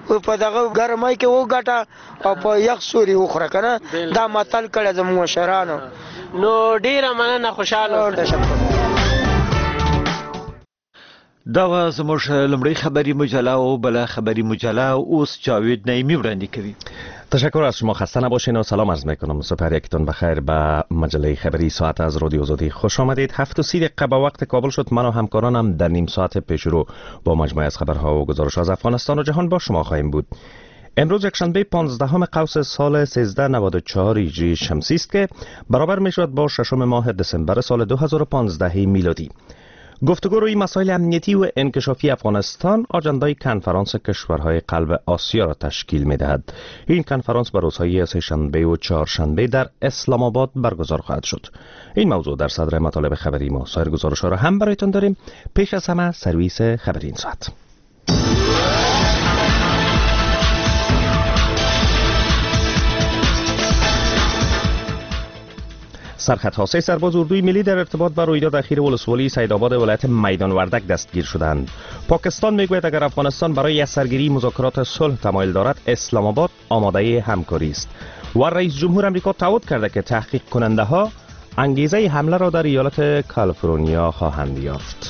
S20: په دغه ګرمای کې و ګټه او په یخ سوري وخوره کنه دا متل کړه زموږ مشرانو.
S19: نو ډیره مننه، خوشاله اوسئ.
S1: دا و زموږ لومړی خبری مجله او بله خبری مجله اوس جاوید نعیمی وړاندې کوي.
S21: تشکر از شما، خسته نباشین و سلام عرض میکنم. صبح یکتون بخیر به مجله خبری ساعت از رادیو آزادی خوش آمدید. هفت و سی دقیقه به وقت کابل شد. من و همکارانم در نیم ساعت پیش رو با مجموعه از خبرها و گزارش از افغانستان و جهان با شما خواهیم بود. امروز یکشنبه پانزدهم قوس سال سیزده نود و چهار هجری شمسی است که برابر می شود با ششم ماه دسامبر سال دو هزار و پانزده میلادی. گفتگو روی مسائل امنیتی و انکشافی افغانستان آجندای کنفرانس کشورهای قلب آسیا را تشکیل می دهد. این کنفرانس بر روزهای سه‌شنبه و چهارشنبه در اسلام آباد برگزار خواهد شد. این موضوع در صدر مطالب خبری ما. سایر گزارش‌ها را هم برایتان داریم. پیش از همه سرویس خبری این ساعت. سرخط ها سه سرباز اردوی ملی در ارتباط با رویداد اخیر ولسوالی سیدآباد ولایت میدان وردک دستگیر شدند. پاکستان میگوید اگر افغانستان برای از سرگیری مذاکرات صلح تمایل دارد، اسلام آباد آماده همکاری است. و رئیس جمهور آمریکا تعهد کرده که تحقیق کننده ها انگیزه حمله را در ایالت کالیفرنیا خواهند یافت.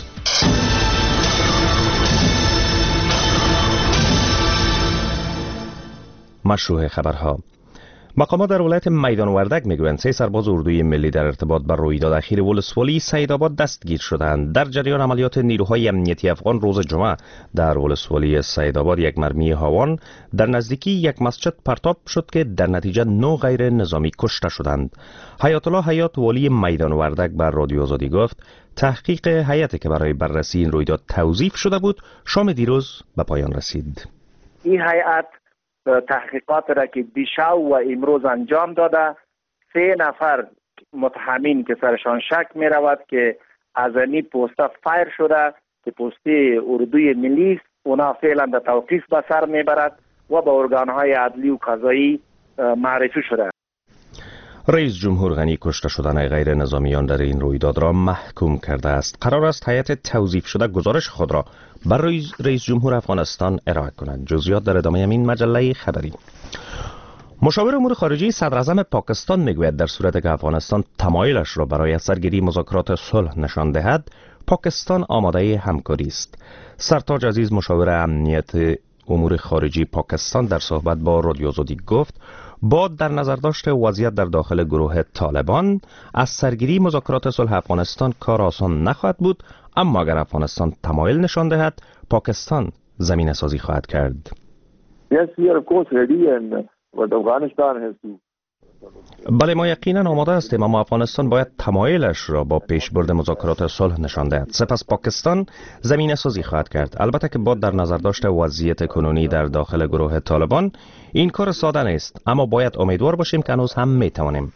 S21: مشروع خبرها. مقامات در ولایت میدان وردک میگویند سه سرباز اردوی ملی در ارتباط با رویداد اخیر ولسوالی سیدآباد دستگیر شدند. در جریان عملیات نیروهای امنیتی افغان روز جمعه در ولسوالی سیدآباد یک مرمی هاوان در نزدیکی یک مسجد پرتاب شد که در نتیجه نه غیر نظامی کشته شدند. حیات الله حیات والی میدان وردک بر رادیو آزادی گفت تحقیق هیئتی که برای بررسی این رویداد توظیف شده بود شام دیروز به پایان رسید.
S3: این هیئت تحقیقات را که دیشب و امروز انجام داده، سه نفر متهمین که سرشان شک می رود که از این پوسته فایر شده که پوسته اردوی ملی است، اونا فعلا در توقیف به سر می برد و به ارگانهای عدلی و قضایی معرفی شده.
S21: رئیس جمهور غنی کشته شدن غیر نظامیان در این رویداد را محکوم کرده است. قرار است هیئت توظیف شده گزارش خود را برای رئیس جمهور افغانستان ارائه کنند. جزئیات در ادامه این مجله خبری. مشاور امور خارجه صدر اعظم پاکستان میگوید در صورت که افغانستان تمایلش را برای سرگیری مذاکرات صلح نشان دهد، پاکستان آماده همکاری است. سرتاج عزیز مشاور امنیت امور خارجی پاکستان در صحبت با رادیو آزادی گفت با در نظر داشت وضعیت در داخل گروه طالبان از سرگیری مذاکرات صلح افغانستان کار آسان نخواهد بود، اما اگر افغانستان تمایل نشان دهد پاکستان زمینه سازی خواهد کرد.
S12: Yes, we are of course ready and what Afghanistan has to
S21: بله ما یقینا آماده هستیم، اما افغانستان باید تمایلش را با پیشبرد مذاکرات صلح نشان دهد. سپس پاکستان زمینه سازی خواهد کرد. البته که با در نظر داشت وضعیت کنونی در داخل گروه طالبان این کار ساده نیست، اما باید امیدوار باشیم که هنوز هم میتوانیم.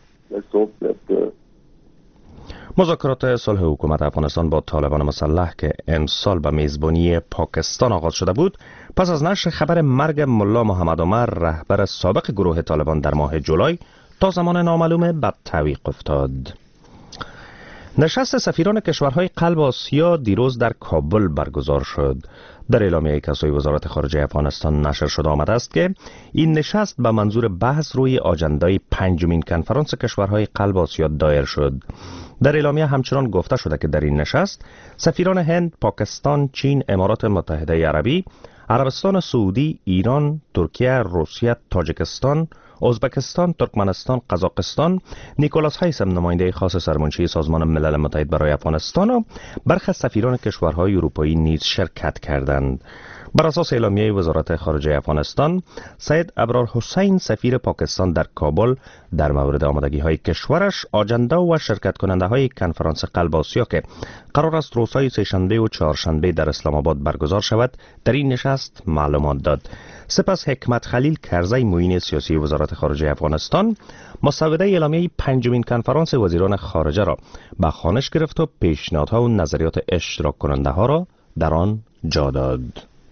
S21: مذاکرات صلح حکومت افغانستان با طالبان مسلح که امسال به میزبانی پاکستان آغاز شده بود، پس از نشر خبر مرگ ملا محمد عمر رهبر سابق گروه طالبان در ماه جولای تا زمان نامعلوم به تعویق افتاد. نشست سفیران کشورهای قلب آسیا دیروز در کابل برگزار شد. در اعلامیه که سوی وزارت خارجه افغانستان نشر شده آمده است که این نشست به منظور بحث روی آجندای پنجمین کنفرانس کشورهای قلب آسیا دایر شد. در اعلامیه همچنان گفته شده که در این نشست سفیران هند، پاکستان، چین، امارات متحده عربی، عربستان سعودی، ایران، ترکیه، روسیه، تاجیکستان، ازبکستان، ترکمنستان، قزاقستان، نیکولاس هایسم نماینده خاص سرمنشی سازمان ملل متحد برای افغانستان و برخی سفیران کشورهای اروپایی نیز شرکت کردند. بر اساس اعلامیه وزارت خارجه افغانستان، سید ابرار حسین سفیر پاکستان در کابل در مورد آمادگی های کشورش، آجنده و شرکت کننده های کنفرانس قلب آسیا که قرار است روزهای سه‌شنبه و چهارشنبه در اسلام آباد برگزار شود در این نشست معلومات داد. سپس حکمت خلیل کرزی معین سیاسی وزارت خارجه افغانستان مسوده اعلامیه پنجمین کنفرانس وزیران خارجه را به خوانش گرفت و پیشنهادها و نظریات اشتراک کننده ها را در آن جا داد.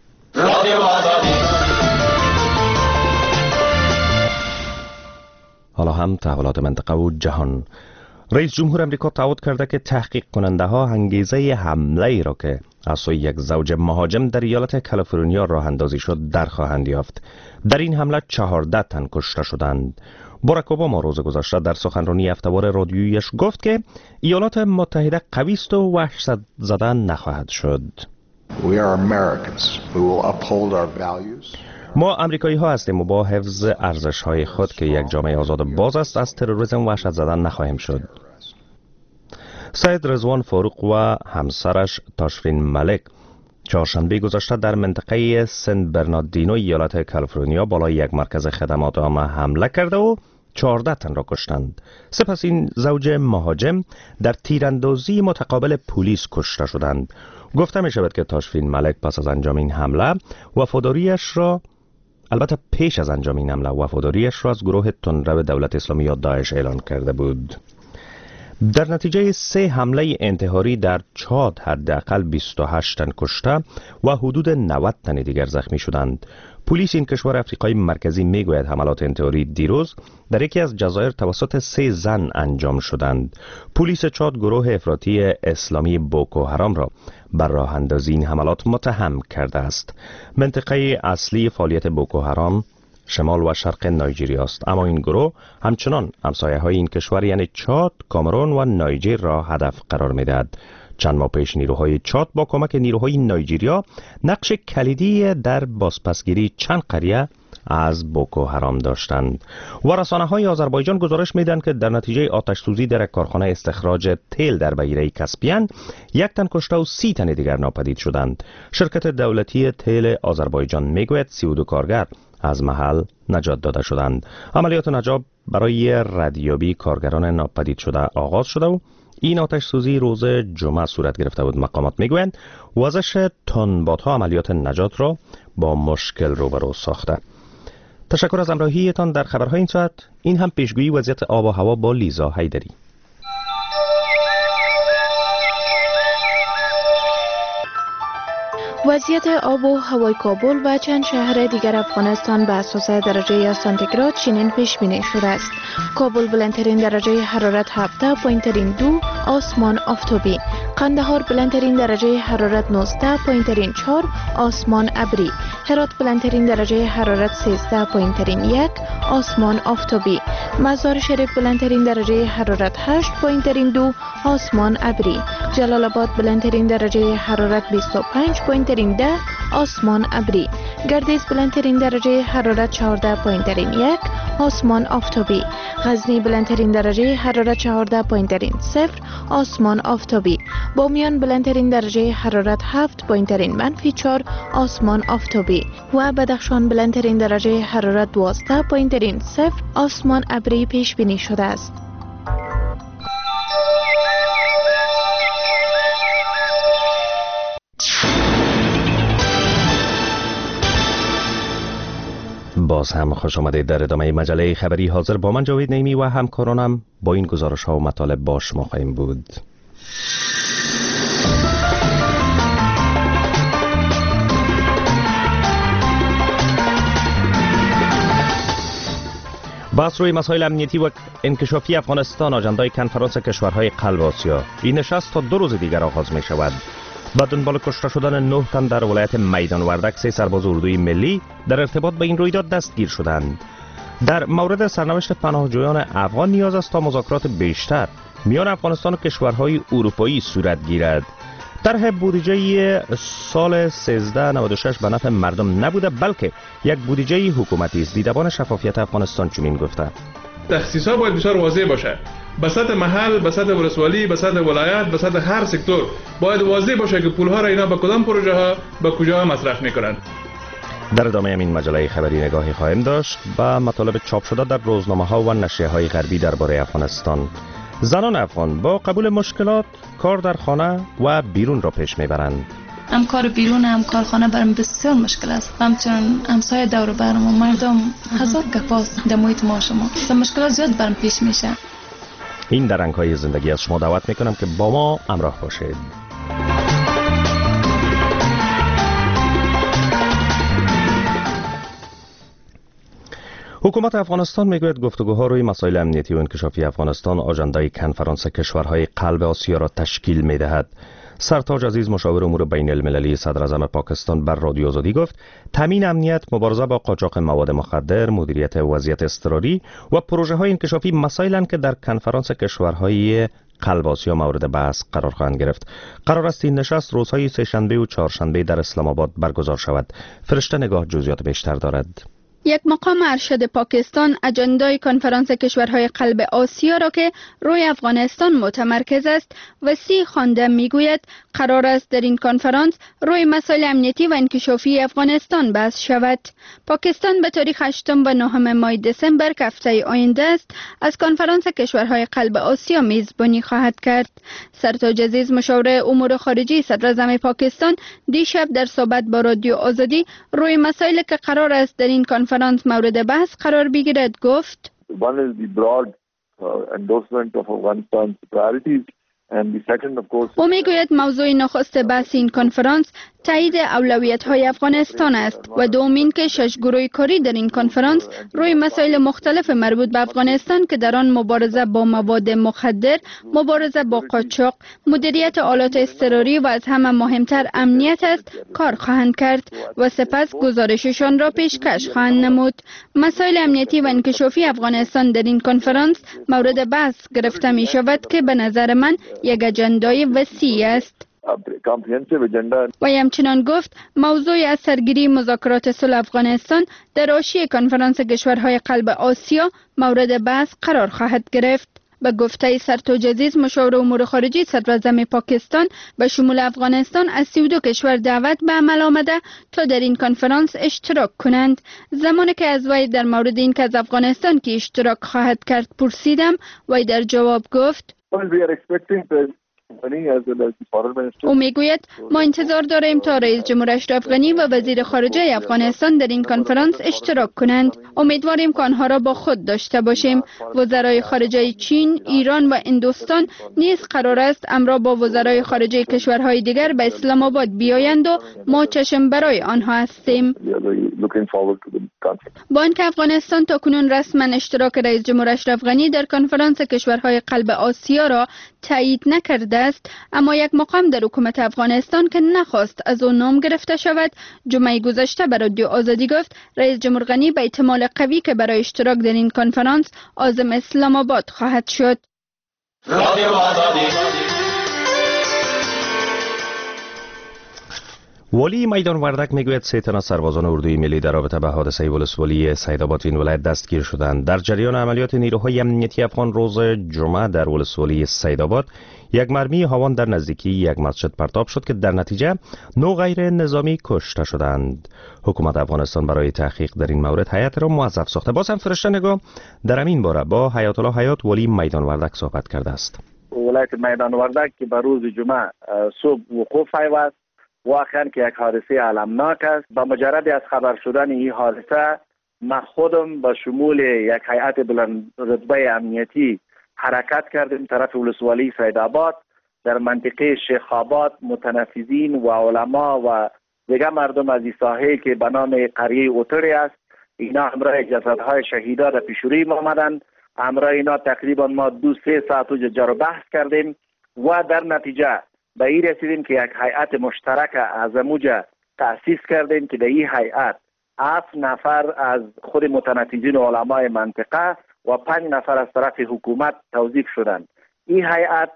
S21: حالا هم تحولات منطقه و جهان. رئیس جمهور امریکا تعهد کرده که تحقیق کننده ها انگیزه حمله ای را که از سوی یک زوج مهاجم در ایالت کالیفرنیا راه اندازی شد در خواهند یافت. در این حمله چهارده تن کشته شدند. باراک اوباما روز گذشته در سخنرانی هفته‌وار رادیوییش گفت که ایالات متحده قوی است و وحشت زده نخواهد شد.
S4: We are Americans. We will uphold our values.
S21: ما امریکایی ها هستیم و با حفظ ارزش های خود که یک جامعه آزاد باز است از تروریسم وحشت زده نخواهیم شد. سید رضوان فاروق و همسرش تاشفین ملک چهارشنبه گذشته در منطقه سن برناردینو ایالت کالیفرنیا بالای یک مرکز خدمات عامه حمله کرده و چهارده تن را کشتند. سپس این زوج مهاجم در تیراندازی متقابل پلیس کشته شدند. گفته می شود که تاشفین ملک پس از انجام این حمله وفاداریش را البته پیش از انجام این حمله وفاداریش را از گروه تندرو دولت اسلامی یا داعش اعلان کرده بود. در نتیجه سه حمله انتحاری در چاد حداقل بیست و هشت تن کشته و حدود نود تن دیگر زخمی شدند. پلیس این کشور افریقای مرکزی میگوید حملات انتحاری دیروز در یکی از جزایر توسط سه زن انجام شدند. پلیس چاد گروه افراطی اسلامی بوکو حرام را بر راه اندازی این حملات متهم کرده است. منطقه اصلی فعالیت بوکو حرام شمال و شرق نایجیریا است، اما این گروه همچنان همسایه های این کشور یعنی چاد، کامرون و نایجر را هدف قرار می‌دهد. چند ماه پیش نیروهای چاد با کمک نیروهای نایجیریا نقش کلیدی در بازپسگیری چند قریه از بوکو حرام داشتند. و رسانه‌های آذربایجان گزارش میدن که در نتیجه آتش سوزی در کارخانه استخراج تیل در بحیره کاسپیان یک تن کشته و سی تن دیگر ناپدید شدند. شرکت دولتی تیل آذربایجان میگوید سی و دو کارگر از محل نجات داده شدند. عملیات نجات برای ردیابی کارگران ناپدید شده آغاز شده و این آتش سوزی روز جمعه صورت گرفته بود. مقامات میگویند وزش تنبات‌ها عملیات نجات را با مشکل روبرو ساخته. تشکر از همراهیتان در خبرهای این ساعت. این هم پیشگویی وضعیت آب و هوا با لیزا حیدری.
S8: وضعیت آب و هوای کابل و چند شهر دیگر افغانستان به اساس درجه سانتیگراد چنین پیش بینی شده است. کابل بلندترین درجه حرارت هفده، پایینترین دو، آسمان آفتابی. قندهار بلندترین درجه حرارت نوزده، پایینترین چهار، آسمان ابری. هرات بلندترین درجه حرارت سیزده، پایینترین یک، آسمان آفتابی. مزار شریف بلندترین درجه حرارت هشت، پایینترین دو، آسمان ابری. جلال آباد بلندترین درجه حرارت بیست و پنج، پایینترین ده، آسمان ابری. گردیز بلندترین درجه حرارت چهارده، پایینترین یک، آسمان آفتابی. غزنی بلندترین درجه حرارت چهارده، پایینترین صفر، آسمان آفتابی. بامیان بلندترین درجه حرارت هفت، پایینترین منفی چهار، آسمان آفتابی. و بدخشان بلندترین درجه حرارت دوازده، پایینترین صفر، آسمان ابری پیش بینی شده است.
S21: باز هم خوش آمدید در ادامه مجله خبری. حاضر با من جاوید نعیمی و همکارانم با این گزارش ها و مطالب با شما خواهیم بود. بحث روی مسائل امنیتی و انکشافی افغانستان، آجندای کنفرانس کشورهای قلب آسیا. این نشست تا دو روز دیگر آغاز می شود. با دنبال کشته شدن نه تن در ولایت میدان وردک، سه سرباز اردوی ملی در ارتباط با این رویداد دستگیر شدند. در مورد سرنوشت پناهجویان افغان نیاز است تا مذاکرات بیشتر میان افغانستان و کشورهای اروپایی صورت گیرد. طرح بودجه سال سیزده نود و شش به نفع مردم نبوده بلکه یک بودجه حکومتی است. دیدبان شفافیت افغانستان چنین گفته:
S22: تخصیص‌ها باید بسیار واضح باشه. به سطح محل، به سطح ولسوالی، به سطح ولایت، به سطح هر سکتور باید واضح باشه که پول‌ها را اینا به کدام پروژه ها به کجا مصرف می‌کنند.
S21: در ادامه این مجله خبری نگاهی خواهیم داشت به مطالب چاپ شده در روزنامه‌ها و نشریه‌های غربی درباره افغانستان. زنان افغان با قبول مشکلات کار در خانه و بیرون را پیش میبرند.
S23: هم کار بیرون هم کار خانه برام بسیار مشکل است. همچنین همسایه دور و برم و مردم هزار گپاست در محیط ما شما. مشکلات زیاد برام پیش میشه.
S21: این در رنگ‌های زندگی از شما دعوت میکنم که با ما همراه باشید. حکومت افغانستان میگوید گفتگوها روی مسائل امنیتی و انکشافی افغانستان آژندای کنفرانس کشورهای قلب آسیا را تشکیل میدهد. سرتاج عزیز مشاور امور بین المللی صدر اعظم پاکستان بر رادیو آزادی گفت تامین امنیت، مبارزه با قاچاق مواد مخدر، مدیریت وضعیت اضطراری و پروژه های انکشافی مسائلند که در کنفرانس کشورهای قلب آسیا مورد بحث قرار خواهند گرفت. قرار است این نشست روزهای سه‌شنبه و چهارشنبه در اسلام آباد برگزار شود. فرشته نگاه جزئیات بیشتر دارد.
S2: یک مقام ارشد پاکستان اجندای کنفرانس کشورهای قلب آسیا را که روی افغانستان متمرکز است وسیع خوانده میگوید قرار است در این کنفرانس روی مسائل امنیتی و انکشافی افغانستان بحث شود. پاکستان به تاریخ هشتم و نهم ماه دسامبر که هفته آینده است از کنفرانس کشورهای قلب آسیا میزبانی خواهد کرد. سرتاج عزیز مشاور امور خارجه صدر اعظم پاکستان دیشب در صحبت با رادیو آزادی روی مسائلی که قرار است در این کنفرانس مورد بحث قرار بگیرد گفت:
S12: One is the broad uh, endorsement of Afghanistan's priorities.
S2: او میگوید موضوع نخست بحث این کنفرانس تایید اولویت‌های افغانستان است و دومین که شش گروه کاری در این کنفرانس روی مسائل مختلف مربوط به افغانستان که در آن مبارزه با مواد مخدر، مبارزه با قاچاق، مدیریت آلات اضطراری و از همه مهمتر امنیت است کار خواهند کرد و سپس گزارششان را پیشکش خواهند نمود. مسائل امنیتی و انکشافی افغانستان در این کنفرانس مورد بحث گرفته می شود که به نظر من یک اجندای وسیع است. و همچنان گفت موضوع از سرگیری مذاکرات صلح افغانستان در حاشیه کنفرانس کشورهای قلب آسیا مورد بحث قرار خواهد گرفت. به گفته سرتاج عزیز مشاور امور خارجه صدر اعظم پاکستان به شمول افغانستان از سی و دو کشور دعوت به عمل آمده تا در این کنفرانس اشتراک کنند. زمانی که از وی در مورد این که از افغانستان که اشتراک خواهد کرد پرسیدم، وی در جواب گفت: او میگوید ما انتظار داریم تا رئیس جمهور اشرف غنی و وزیر خارجه افغانستان در این کنفرانس اشتراک کنند. امیدواریم که آنها را با خود داشته باشیم. وزرای خارجه چین، ایران و هندوستان نیز قرار است امروز با وزرای خارجه کشورهای دیگر به اسلام آباد بیایند و ما چشم برای آنها هستیم. با اینکه افغانستان تاکنون رسما اشتراک رئیس جمهور اشرف غنی در کنفرانس کشورهای قلب آسیا را تایید نکرده است، اما یک مقام در حکومت افغانستان که نخواست از او نام گرفته شود جمعه گذشته به رادیو آزادی گفت رئیس جمهور غنی به احتمال قوی که برای اشتراک در این کنفرانس عازم اسلام آباد خواهد شد. رادیو آزادی.
S21: والی میدان وردک میگوید سه تن از سربازان اردوی ملی در رابطه به حادثه ولسوالی سیدآباد این ولایت دستگیر شدند. در جریان عملیات نیروهای امنیتی افغان روز جمعه در ولسوالی سیدآباد یک مرمی هاوان در نزدیکی یک مسجد پرتاب شد که در نتیجه نو غیر نظامی کشته شدند. حکومت افغانستان برای تحقیق در این مورد هیئت را موظف ساخته. باز هم فرشته نگاه در همین باره با حیات الله حیات والی میدان وردک صحبت کرده است.
S3: ولایت میدان وردک که بر روز جمعه صبح وقوع پیوست واقعا که یک حادثه المناک است. با مجرد از خبر شدن این حادثه ما خودم با شمول یک هیئت بلند رتبه امنیتی حرکت کردیم طرف ولسوالی سیدآباد. در منطقه شیخ آباد متنفذین و علما و دیگر مردم از این ساحه که به نام قریه اوتری است، اینا همراه جسدهای شهیدا در پیشروی ما آمدند. همراه اینا تقریبا ما دو سه ساعت جر و بحث کردیم و در نتیجه به این رسیدیم که یک هیئت مشترک از اموجه تأسیس کردیم که در این هیئت هفت نفر از خود متنفذین و علمای منطقه و پنج نفر از طرف حکومت توظیف شدند. این هیئت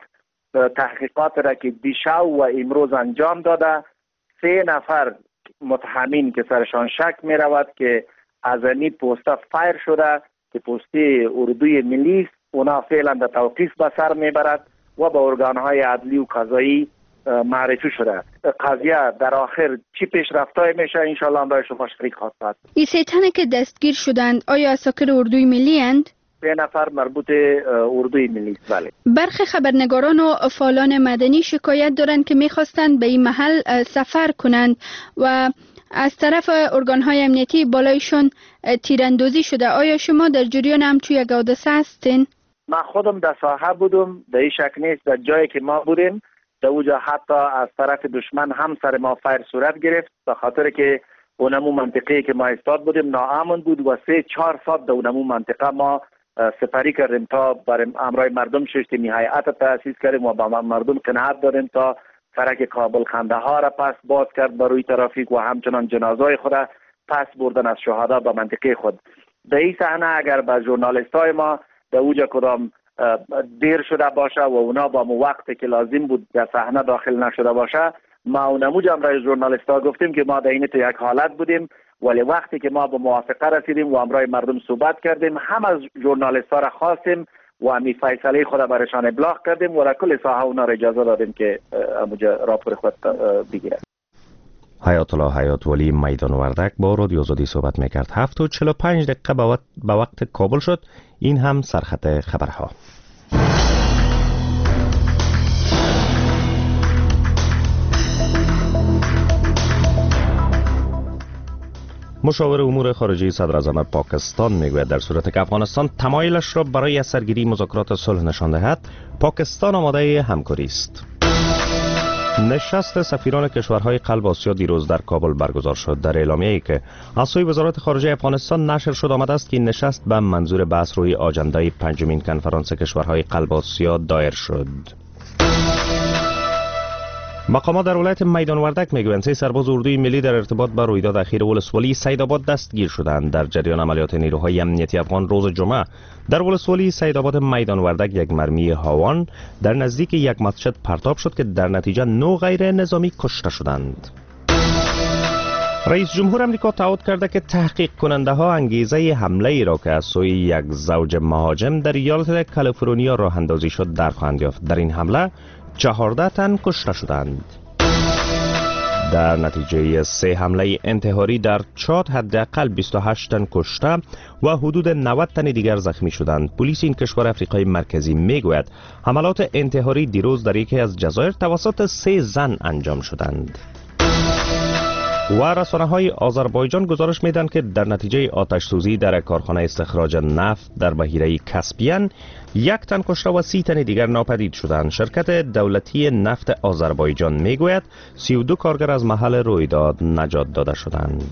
S3: تحقیقات را که دیشب و امروز انجام داده، سه نفر متهمین که سرشان شک می رود که از این پوسته فایر شده که پوسته اردوی ملی است، اونا فعلا در توقیف به سر می برد و به ارگانهای عدلی و قضایی معرفی شده. قضیه در آخر چی پیشرفت‌های میشه انشالله هم برای شما شریک خواهد بود.
S2: این سه تنه که دستگیر شدند آیا اساکر اردوی ملی اند؟
S3: سه نفر مربوط اردوی ملی است. بله.
S2: برخی خبرنگاران و فعالان مدنی شکایت دارند که میخواستند به این محل سفر کنند و از طرف ارگانهای امنیتی بالایشون تیراندازی شده. آیا شما در جریان همچون یک حادثه هستین؟
S3: من خودم در ساحه بودم، در این شک نیست. در جایی که ما بودیم در اونجا حتی از طرف دشمن هم سر ما فایر صورت گرفت، به خاطر که اونمو منطقه که ما استاد بودیم ناامن بود و سه چهار ساعت در اونمو منطقه ما سپری کردیم تا برای امرای مردم ششتیم هیئت تأسیس کردیم و با مردم قناعت داریم تا سرک کابل خنده ها را پس باز کرد بروی ترافیک و همچنان جنازای خود پس بردن از شهدا به منطقه خود. در این صحنه اگر به ژورنالیست های ما در اوجا کدام دیر شده باشه و اونا با مو وقتی که لازم بود در صحنه داخل نشده باشه، ما اونموج هم رای ژورنالیست ها گفتیم که ما در این تو یک حالت بودیم، ولی وقتی که ما به موافقه رسیدیم و امرای مردم صحبت کردیم، هم از ژورنالیست ها را خواستیم و همی فیصله خود برشان ابلاغ کردیم و در کل ساحه اونا را اجازه دادیم که اموجا راپور خود بگیره.
S21: حیات الله حیات ولی میدان وردک با رادیو آزادی صحبت میکرد. هفت و چهل و پنج دقیقه به وقت, وقت کابل شد. این هم سرخط خبرها. مشاور امور خارجه صدر اعظم پاکستان میگوید در صورت که افغانستان تمایلش را برای سرگیری مذاکرات صلح نشان دهد، پاکستان آماده همکاری است. نشست سفیران کشورهای قلب آسیا دیروز در کابل برگزار شد. در اعلامیه‌ای که از سوی وزارت خارجه افغانستان نشر شد آمده است که این نشست به منظور بحث روی آجندای پنجمین کنفرانس کشورهای قلب آسیا دایر شد. مقامات در ولایت میدان وردک میگویند سه سرباز اردوی ملی در ارتباط با رویداد اخیر ولسوالی سیدآباد دستگیر شدند. در جریان عملیات نیروهای امنیتی افغان روز جمعه در ولسوالی سیدآباد میدان وردک یک مرمی هاوان در نزدیک یک مسجد پرتاب شد که در نتیجه نه غیر نظامی کشته شدند. رئیس جمهور امریکا تعهد کرده که تحقیق کننده ها انگیزه حمله ای را که از سوی یک زوج مهاجم در ایالت کالیفرنیا راه اندازی شد در خواهند یافت. در این حمله چهارده تن کشته شدند. در نتیجه سه حمله انتحاری در چاد حداقل بیست و هشت تن کشته و حدود نود تن دیگر زخمی شدند. پلیس این کشور آفریقای مرکزی میگوید حملات انتحاری دیروز در یکی از جزایر توسط سه زن انجام شدند. و رسانه‌های آذربایجان گزارش میدن که در نتیجه آتش سوزی در کارخانه استخراج نفت در بحیره کاسپیان یک تن کشته و سی تن دیگر ناپدید شدند. شرکت دولتی نفت آذربایجان میگوید سی و دو کارگر از محل رویداد نجات داده شدند.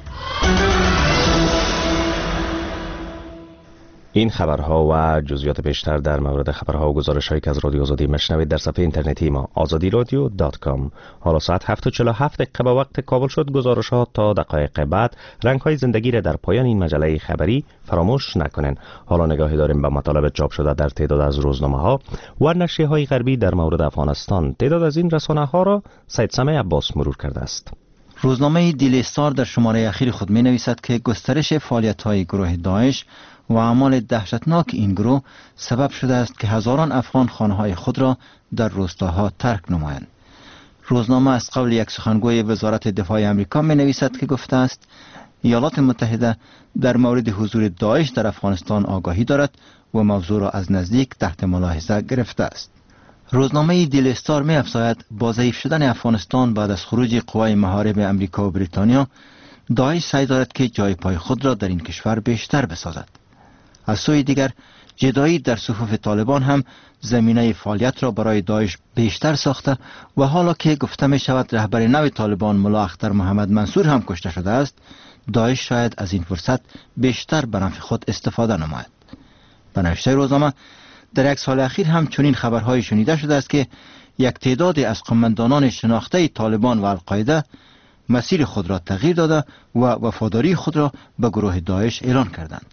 S21: این خبرها و جزئیات بیشتر در مورد خبرها و گزارش‌هایی که از رادیو آزادی مشنوید در صفحه اینترنتی ما آزادی رادیو دات کام. حالا ساعت هفت و چهل و هفت دقیقه به وقت کابل شد. گزارش‌ها تا دقایق بعد. رنگ‌های زندگی را در پایان این مجله خبری فراموش نکنین. حالا نگاهی داریم به مطالب چاپ شده در تعداد از روزنامه‌ها و نشریه‌های غربی در مورد افغانستان. تعداد از این رسانه‌ها را سید سمیع عباس مرور کرده است.
S5: روزنامه دیلی استار در شماره اخیر خود می‌نویسد که گسترش فعالیت‌های گروه داعش و اعمال دهشتناک این گروه سبب شده است که هزاران افغان خانه‌های خود را در روستاها ترک نمایند. روزنامه از قول یک سخنگوی وزارت دفاع آمریکا می‌نویسد که گفته است ایالات متحده در مورد حضور داعش در افغانستان آگاهی دارد و موضوع را از نزدیک تحت ملاحظه گرفته است. روزنامه دیلی استار می‌افزاید با ضعیف شدن افغانستان بعد از خروج قوای محارب آمریکا و بریتانیا، داعش سعی دارد که جای پای خود را در این کشور بیشتر بسازد. از سوی دیگر جدایی در صفوف طالبان هم زمینه فعالیت را برای داعش بیشتر ساخته و حالا که گفته می شود رهبر نو طالبان ملا اختر محمد منصور هم کشته شده است، داعش شاید از این فرصت بیشتر به نفع خود استفاده نماید. به نوشته روزنامه در یک سال اخیر هم چنین خبرهای شنیده شده است که یک تعداد از قماندانان شناخته طالبان و القاعده مسیر خود را تغییر داده و وفاداری خود را به گروه داعش اعلان کردند.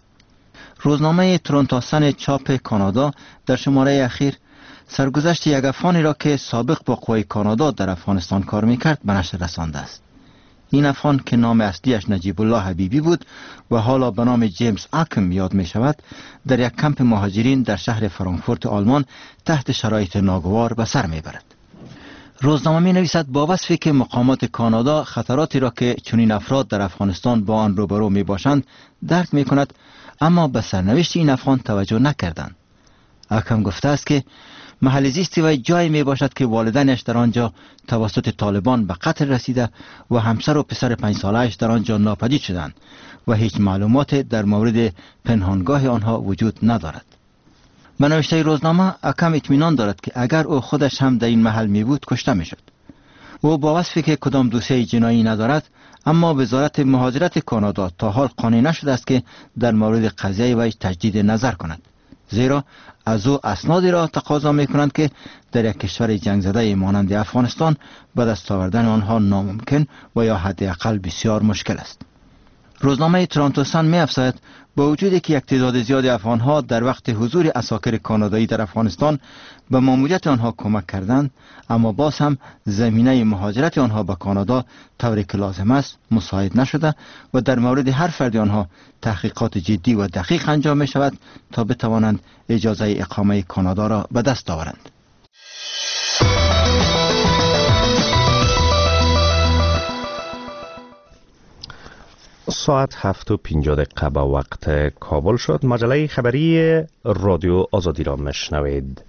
S5: روزنامه تورنتو سن چاپ کانادا در شماره اخیر سرگذشت یک افغانی را که سابق با قوای کانادا در افغانستان کار میکرد به نشر رسانده است. این افغان که نام اصلیش نجیب الله حبیبی بود و حالا به نام جیمز آکم یاد می شود، در یک کمپ مهاجرین در شهر فرانکفورت آلمان تحت شرایط ناگوار به سر می برد. روزنامه می نویسد با وصفی که مقامات کانادا خطراتی را که چنین افراد در افغانستان با آن روبرو می باشند درک می کند، اما به سرنوشت این افغان توجه نکردند. آکم گفته است که محل زیست و جایی می باشد که والدینش در آنجا توسط طالبان به قتل رسیده و همسر و پسر پنج ساله‌اش در آنجا ناپدید شدند و هیچ معلومات در مورد پنهانگاه آنها وجود ندارد. به نوشته روزنامه آکم اطمینان دارد که اگر او خودش هم در این محل می بود کشته می شد. او با وصفی که کدام دوسیه جنایی ندارد، اما وزارت مهاجرت کانادا تا حال قانع نشده است که در مورد قضیه وی تجدید نظر کند. زیرا از او اسنادی را تقاضا می کنند که در یک کشور جنگ زده مانند افغانستان به دست آوردن آنها ناممکن و یا حداقل بسیار مشکل است. روزنامه تورنتو سن می افزاید با وجودی که یک تعداد زیادی افغانها در وقت حضور عساکر کانادایی در افغانستان به ماموریت آنها کمک کردند، اما باز هم زمینه مهاجرت آنها به کانادا طوری که لازم است مساعد نشده و در مورد هر فرد آنها تحقیقات جدی و دقیق انجام می شود تا بتوانند اجازه اقامه کانادا را به دست آورند.
S21: ساعت هفت و پنجاه دقیقه به وقت کابل شد. مجله خبری رادیو آزادی را مشنوید.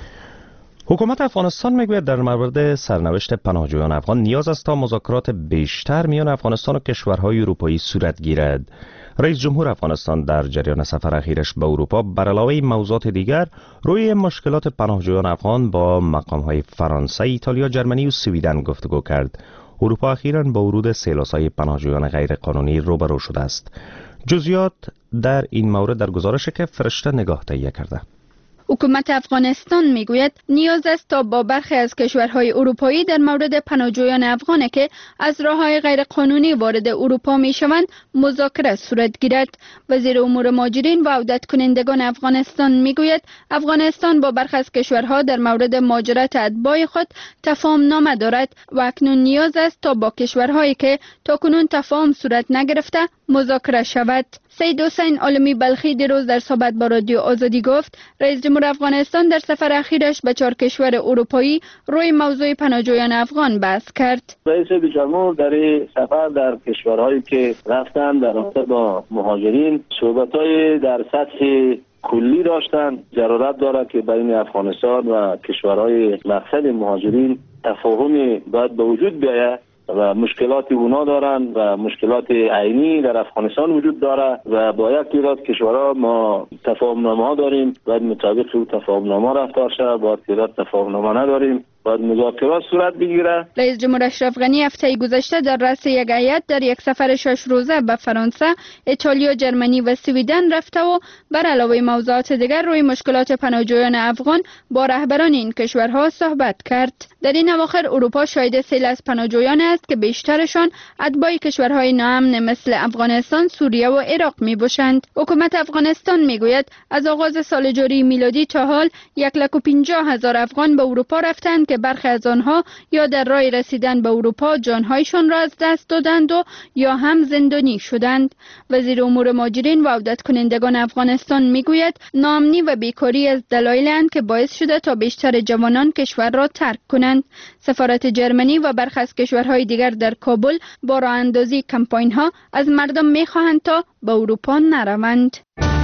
S21: حکومت افغانستان میگوید در مورد سرنوشت پناهجویان افغان نیاز است تا مذاکرات بیشتر میان افغانستان و کشورهای اروپایی صورت گیرد. رئیس جمهور افغانستان در جریان سفر اخیرش به اروپا بر علاوه موضوعات دیگر روی مشکلات پناهجویان افغان با مقامهای فرانسه، ایتالیا، جرمنی و سویدن گفتگو کرد. اروپا اخیراً با ورود سیلاسای پناهجویان غیر قانونی روبرو شده است. جزئیات در این مورد در گزارشی که فرشته نگاه تهیه کرده.
S2: حکومت افغانستان میگوید نیاز است تا با برخی از کشورهای اروپایی در مورد پناهجویان افغان که از راههای غیر قانونی وارد اروپا میشوند مذاکره صورت گیرد. وزیر امور مهاجرین و عودت کنندگان افغانستان میگوید افغانستان با برخی از کشورها در مورد مهاجرت اتباع خود تفاهم نامه دارد و اکنون نیاز است تا با کشورهایی که تاکنون تفاهم صورت نگرفته مذاکره شود. سید حسین عالمی بلخی دیروز در صحبت با رادیو آزادی گفت رئیس جمهور افغانستان در سفر اخیرش به چهار کشور اروپایی روی موضوع پناهجویان افغان بحث کرد.
S3: رئیس جمهور در سفر در کشورهایی که رفتن در رابطه با مهاجرین صحبت‌های در سطح کلی داشتن. ضرورت دارد که بین افغانستان و کشورهای مقصد مهاجرین تفاهمی باید به وجود بیاید و مشکلات اونا دارن و مشکلات عینی در افغانستان وجود داره و با یک تعداد کشورها ما تفاهمنامه ها داریم، باید مطابق اون تفاهمنامه رفتار شه. با تعداد تفاهمنامه نداریم، باید مذاکرات صورت بگیره.
S2: رئیس جمهور اشرف غنی هفته گذشته در رأس یک هیئت در یک سفر شش روزه به فرانسه، ایتالیا، جرمنی و سویدن رفته و بر علاوه موضوعات دیگر روی مشکلات پناهجویان افغان با رهبران این کشورها صحبت کرد. در این اواخر اروپا شاهد سیل از پناهجویان است که بیشترشان اتباع کشورهای ناامن مثل افغانستان، سوریه و عراق میباشند. حکومت افغانستان میگوید از آغاز سال جاری میلادی تا حال یک لک و پنجاه هزار افغان به اروپا رفتند که برخی از آنها یا در راه رسیدن به اروپا جانهایشان را از دست دادند و یا هم زندانی شدند. وزیر امور مهاجرین و عودت کنندگان افغانستان میگوید ناامنی و بیکاری از دلایلند که باعث شده تا بیشتر جوانان کشور را ترک کنند. سفارت جرمنی و برخی از کشورهای دیگر در کابل با راه اندازی کمپاین ها از مردم میخواهند تا به اروپا نروند.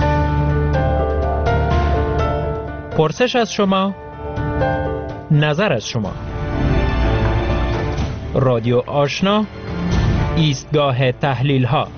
S7: پرسش از شما، نظر از شما. رادیو آشنا، ایستگاه تحلیل ها.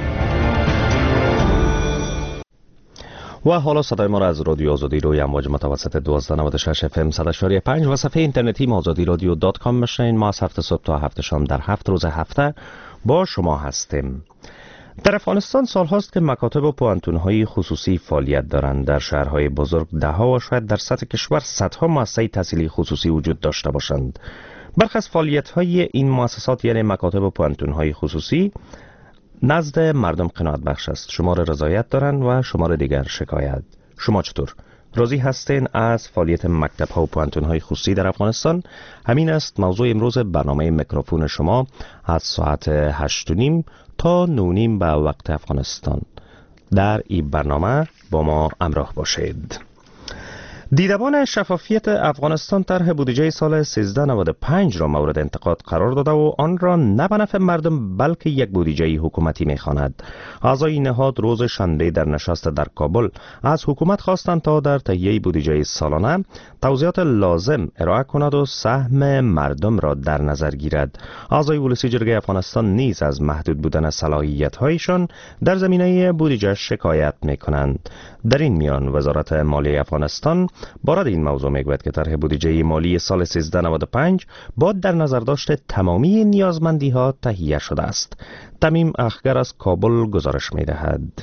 S21: و حالا صدای ما را از رادیو آزادی روی امواج متوسط دویست و نود و شش اف ام صد و پنج و صفحه اینترنتی ما آزادی رادیو دات کام میشنوید. ما از هفت صبح تا هفت شام در هفت روز هفته با شما هستیم. در افغانستان سال هاست که مکاتب و پوهنتون‌های خصوصی فعالیت دارند. در شهرهای بزرگ ده‌ها و شاید در سطح کشور صدها مؤسسه تحصیلی خصوصی وجود داشته باشند. برخی از فعالیت‌های این مؤسسات یعنی مکاتب و پوهنتون‌های خصوصی نزد مردم قناعت بخش است. شمار رضایت دارند و شمار دیگر شکایت. شما چطور؟ راضی هستین از فعالیت مکتب‌ها و پوهنتون‌های خصوصی در افغانستان؟ همین است موضوع امروز برنامه میکروفون شما از ساعت هشت و نیم تا نه و نیم به وقت افغانستان. در این برنامه با ما همراه باشید. دیدبان شفافیت افغانستان طرح بودجه سال سیزده نود و پنج را مورد انتقاد قرار داده و آن را نه به نفع مردم بلکه یک بودجه حکومتی می‌خواند. اعضای نهاد روز شنبه در نشست در کابل از حکومت خواستند تا در تهیه بودجه سالانه توضیحات لازم ارائه کند و سهم مردم را در نظر گیرد. اعضای ولسی جرگه افغانستان نیز از محدود بودن صلاحیت‌هایشان در زمینه بودجه شکایت می‌کنند. در این میان وزارت مالیه افغانستان بارد این موضوع میگوید که طرح بودجه مالی سال سیزده نود و پنج با در نظر داشت تمامی نیازمندی ها تهیه شده است. تمیم اخگر از کابل گزارش میدهد.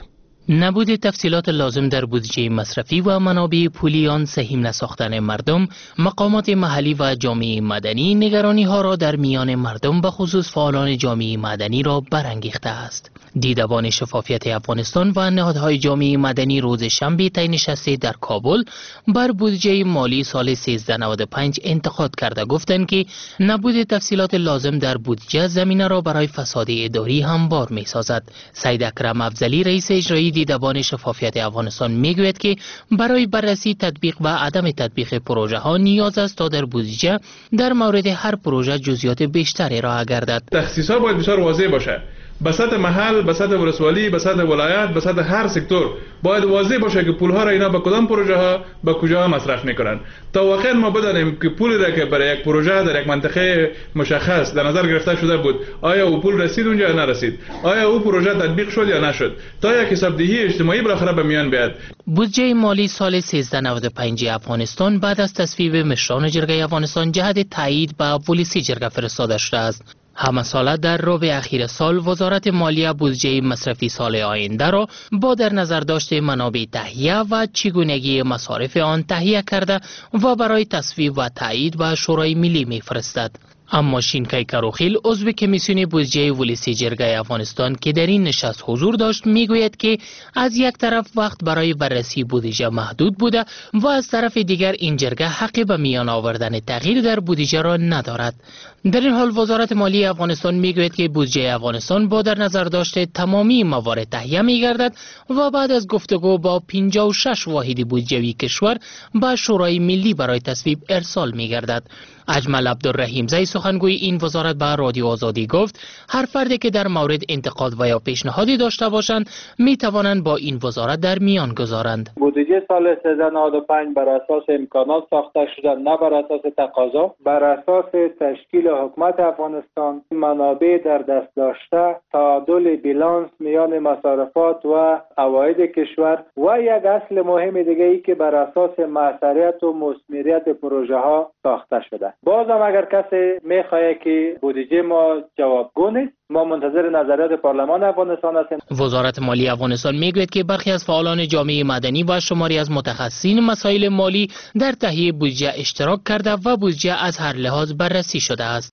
S9: نبود تفصیلات لازم در بودجه مصرفی و منابع پولی آن سهیم نساختن مردم، مقامات محلی و جامعه مدنی نگرانی ها را در میان مردم به خصوص فعالان جامعه مدنی را برانگیخته است. دیدبان شفافیت افغانستان و نهادهای جامعه مدنی روز شنبه طی نشستی در کابل بر بودجه مالی سال سیزده نود و پنج انتقاد کرده گفتند که نبود تفصیلات لازم در بودجه زمینه را برای فساد اداری هموار می سازد. سید اکرم افضلی رئیس اجرایی دیدبان شفافیت افغانستان میگوید که برای بررسی تطبیق و عدم تطبیق پروژه ها نیاز است تا در بودجه در مورد هر پروژه جزئیات بیشتری را گردد.
S22: تخصیص ها باید بسیار واضح باشه. به سطح محل، به سطح ولسوالی، به سطح ولایت، به سطح هر سکتور باید واضح باشه که پول ها را اینا به کدام پروژه ها به کجا مصرف میکنن تا واقعا ما بدانیم که پولی را که برای یک پروژه در یک منطقه مشخص در نظر گرفته شده بود آیا او پول رسید اونجا یا نرسید، آیا او پروژه تطبیق شد یا نشد، تا یک حسابدهی اجتماعی بالاخره به میان بیاد.
S9: بودجه مالی سال سیزده نود و پنج افغانستان بعد از تصویب مشران جرگه افغانستان جهت تایید به پلیسی جرگه فرستاده شده است. همه ساله در ربع اخیر سال وزارت مالیه بودجه مصرفی سال آینده را با در نظر داشته منابع تهیه و چگونگی مصارف آن تهیه کرده و برای تصویب و تایید به شورای ملی میفرستد. اما شینکای کروخیل عضو کمیسیون بودجه ولسی جرگه افغانستان که در این نشست حضور داشت میگوید که از یک طرف وقت برای بررسی بودجه محدود بوده و از طرف دیگر این جرگه حق به میان آوردن تغییر در بودجه را ندارد. در این حال وزارت مالی افغانستان میگوید که بودجه افغانستان با در نظر داشته تمامی موارد تهیه میگردد و بعد از گفتگو با پنجاه و شش واحد بودجوی کشور به شورای ملی برای تصویب ارسال میگردد. اجمل عبدالرحیم زی سخنگوی این وزارت به رادیو آزادی گفت هر فردی که در مورد انتقاد و یا پیشنهادی داشته باشند می توانند با این وزارت در میان گذارند.
S10: بودجه سال سیزده نود و پنج بر اساس امکانات ساخته شده، نه بر اساس تقاضا، بر اساس تشکیل حکومت افغانستان، منابع در دست داشته، تعادل بیلانس میان مصارفات و عواید کشور و یک اصل مهم دیگه ای که بر اساس موثریت و مثمریت پروژه ها ساخته شده. بازم اگر کسی میخواد که بودجه ما جوابگو نیست، ما منتظر نظریات پارلمان افغانستان هستیم.
S9: وزارت مالی افغانستان میگوید که برخی از فعالان جامعه مدنی و شماری از متخصصین مسائل مالی در تهیه بودجه اشتراک کرده و بودجه از هر لحاظ بررسی شده است.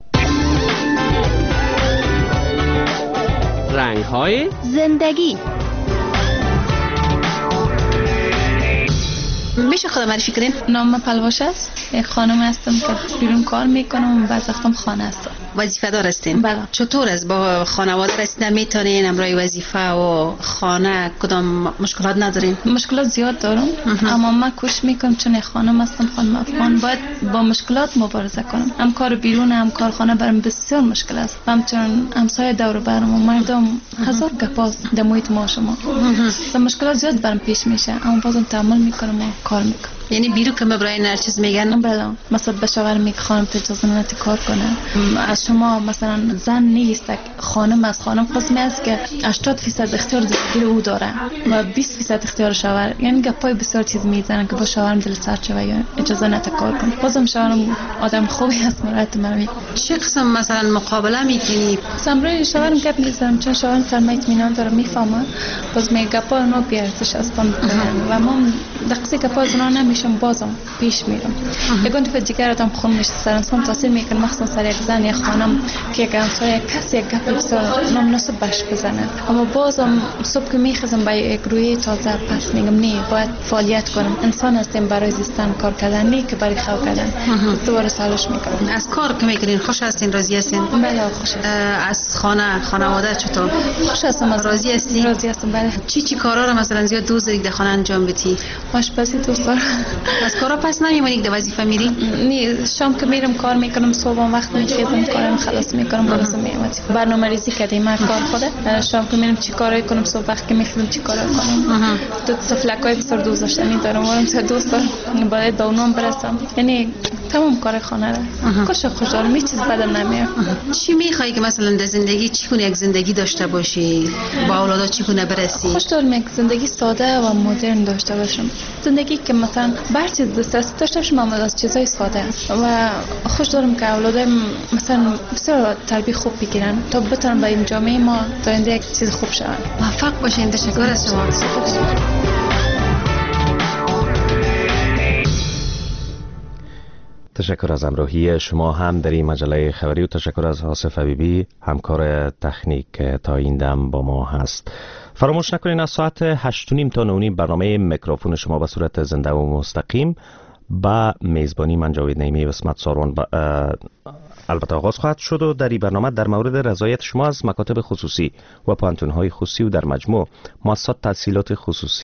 S7: رنگ‌های
S13: زندگی.
S23: میشه خودم معرفی کنین؟ نام پلواش است. یک خانم هستم که بیرون کار میکنم و بعض وقتم خانه هستم.
S13: وظیفه دار هستین؟
S23: بله.
S13: چطور است با خانواده رسیدن میتونین امرای وظیفه و خانه کدام مشکلات ندارین؟
S23: مشکلات زیاد دارم اما من کوشش میکنم چون خانم هستم، خانم افغان، باید با مشکلات مبارزه کنم. هم کار بیرون هم کارخانه برام بسیار مشکل است. همچنین همسایه دور برم و مردم هزار گپاس در محیط ما شما. مشکلات زیاد برام پیش میشه اما بازم تحمل میکنم و کار میکنم.
S13: یعنی بیرون که مبراین هر چیز میگن؟
S23: بله. مثلا به شوهر میگه خانم اجازه ندید کار کنه. از شما مثلا زن نیست، خانم از خانم قسمی است که هشتاد درصد اختیار زندگی او داره و بیست درصد اختیار شوهر. یعنی گپای بسیار چیز میزنن که با شوهرم دل سرد شه و اجازه نده کار کنه. بازم شوهرم آدم خوبی است، مرات منوی.
S13: چه قسم مثلا مقابله میکنی؟
S23: سمرای شوهرم گپ میزنم چون شوهرم کلمه اطمینان داره میفهمه. باز میگه گپا نو بیارزش است و من دقیقاً گپا از اونها نمیشم، بازم پیش میرم. یگان تو دیگر آدم خون میشه سر انسان تاثیر میکنه، مخصوصا سر یک زن یا خانم که یک همسایه کسی یک گپ بسیار نامناسب بهش بزنه. اما بازم صبح که میخزم با یک روی تازه پس میگم نه باید فعالیت کنم. انسان هستیم برای زیستن کار کردن، نه که برای خو کردن. دوباره سالش میکنم.
S13: از کار که میکنین خوش هستین، راضی هستین؟
S23: بله خوش هستم.
S13: از خانه خانواده چطور؟
S23: خوش هستم.
S13: راضی هستین؟
S23: راضی هستم. بله.
S13: چی چی کارا رو مثلا زیاد دوست دارید در خانه انجام بدی؟
S23: آشپزی دوست دارم.
S13: از کارا پس نمیمونی که وظیفه میری؟
S23: نه، شام که میرم کار میکنم، صبح وقت میخیزم کارم خلاص میکنم، باز میام. برنامه ریزی کردیم من کار خوده. شام که میرم چی کارایی کنم، صبح وقت که میخیزم چی کارا کنم. تو سفلکای بسیار دوست داشتنی دارم، وارم چه دوست دارم باید دونم برسم. یعنی تمام کار خانه را کلش خوشحالم، هیچ چیز بدم نمیاد.
S13: چی میخوای که مثلا در زندگی چگونه یک زندگی داشته باشی، با اولادات چگونه برسی؟
S23: خوشحالم یک زندگی ساده و مدرن داشته باشم، زندگی که مثلا بر چیز دست داشته باشم اما از چیزای ساده و خوشحالم که اولادم مثلا بسیار تربیت خوب بگیرن تا بتونن با این جامعه ما داینده یک چیز خوب شون.
S13: موفق باشین. تشکر از شما.
S21: تشکر از همراهی شما هم در این مجله خبری و تشکر از آصف حبیبی همکار تکنیک تا این دم با ما هست. فراموش نکنین از ساعت هشت و نیم تا نه و نیم برنامه میکروفون شما به صورت زنده و مستقیم با میزبانی من جاوید نعیمی و اسمت ساروان با البته آغاز خواهد شد و در این برنامه در مورد رضایت شما از مکاتب خصوصی و پانتون‌های خصوصی و در مجموع مؤسسات تحصیلات خصوصی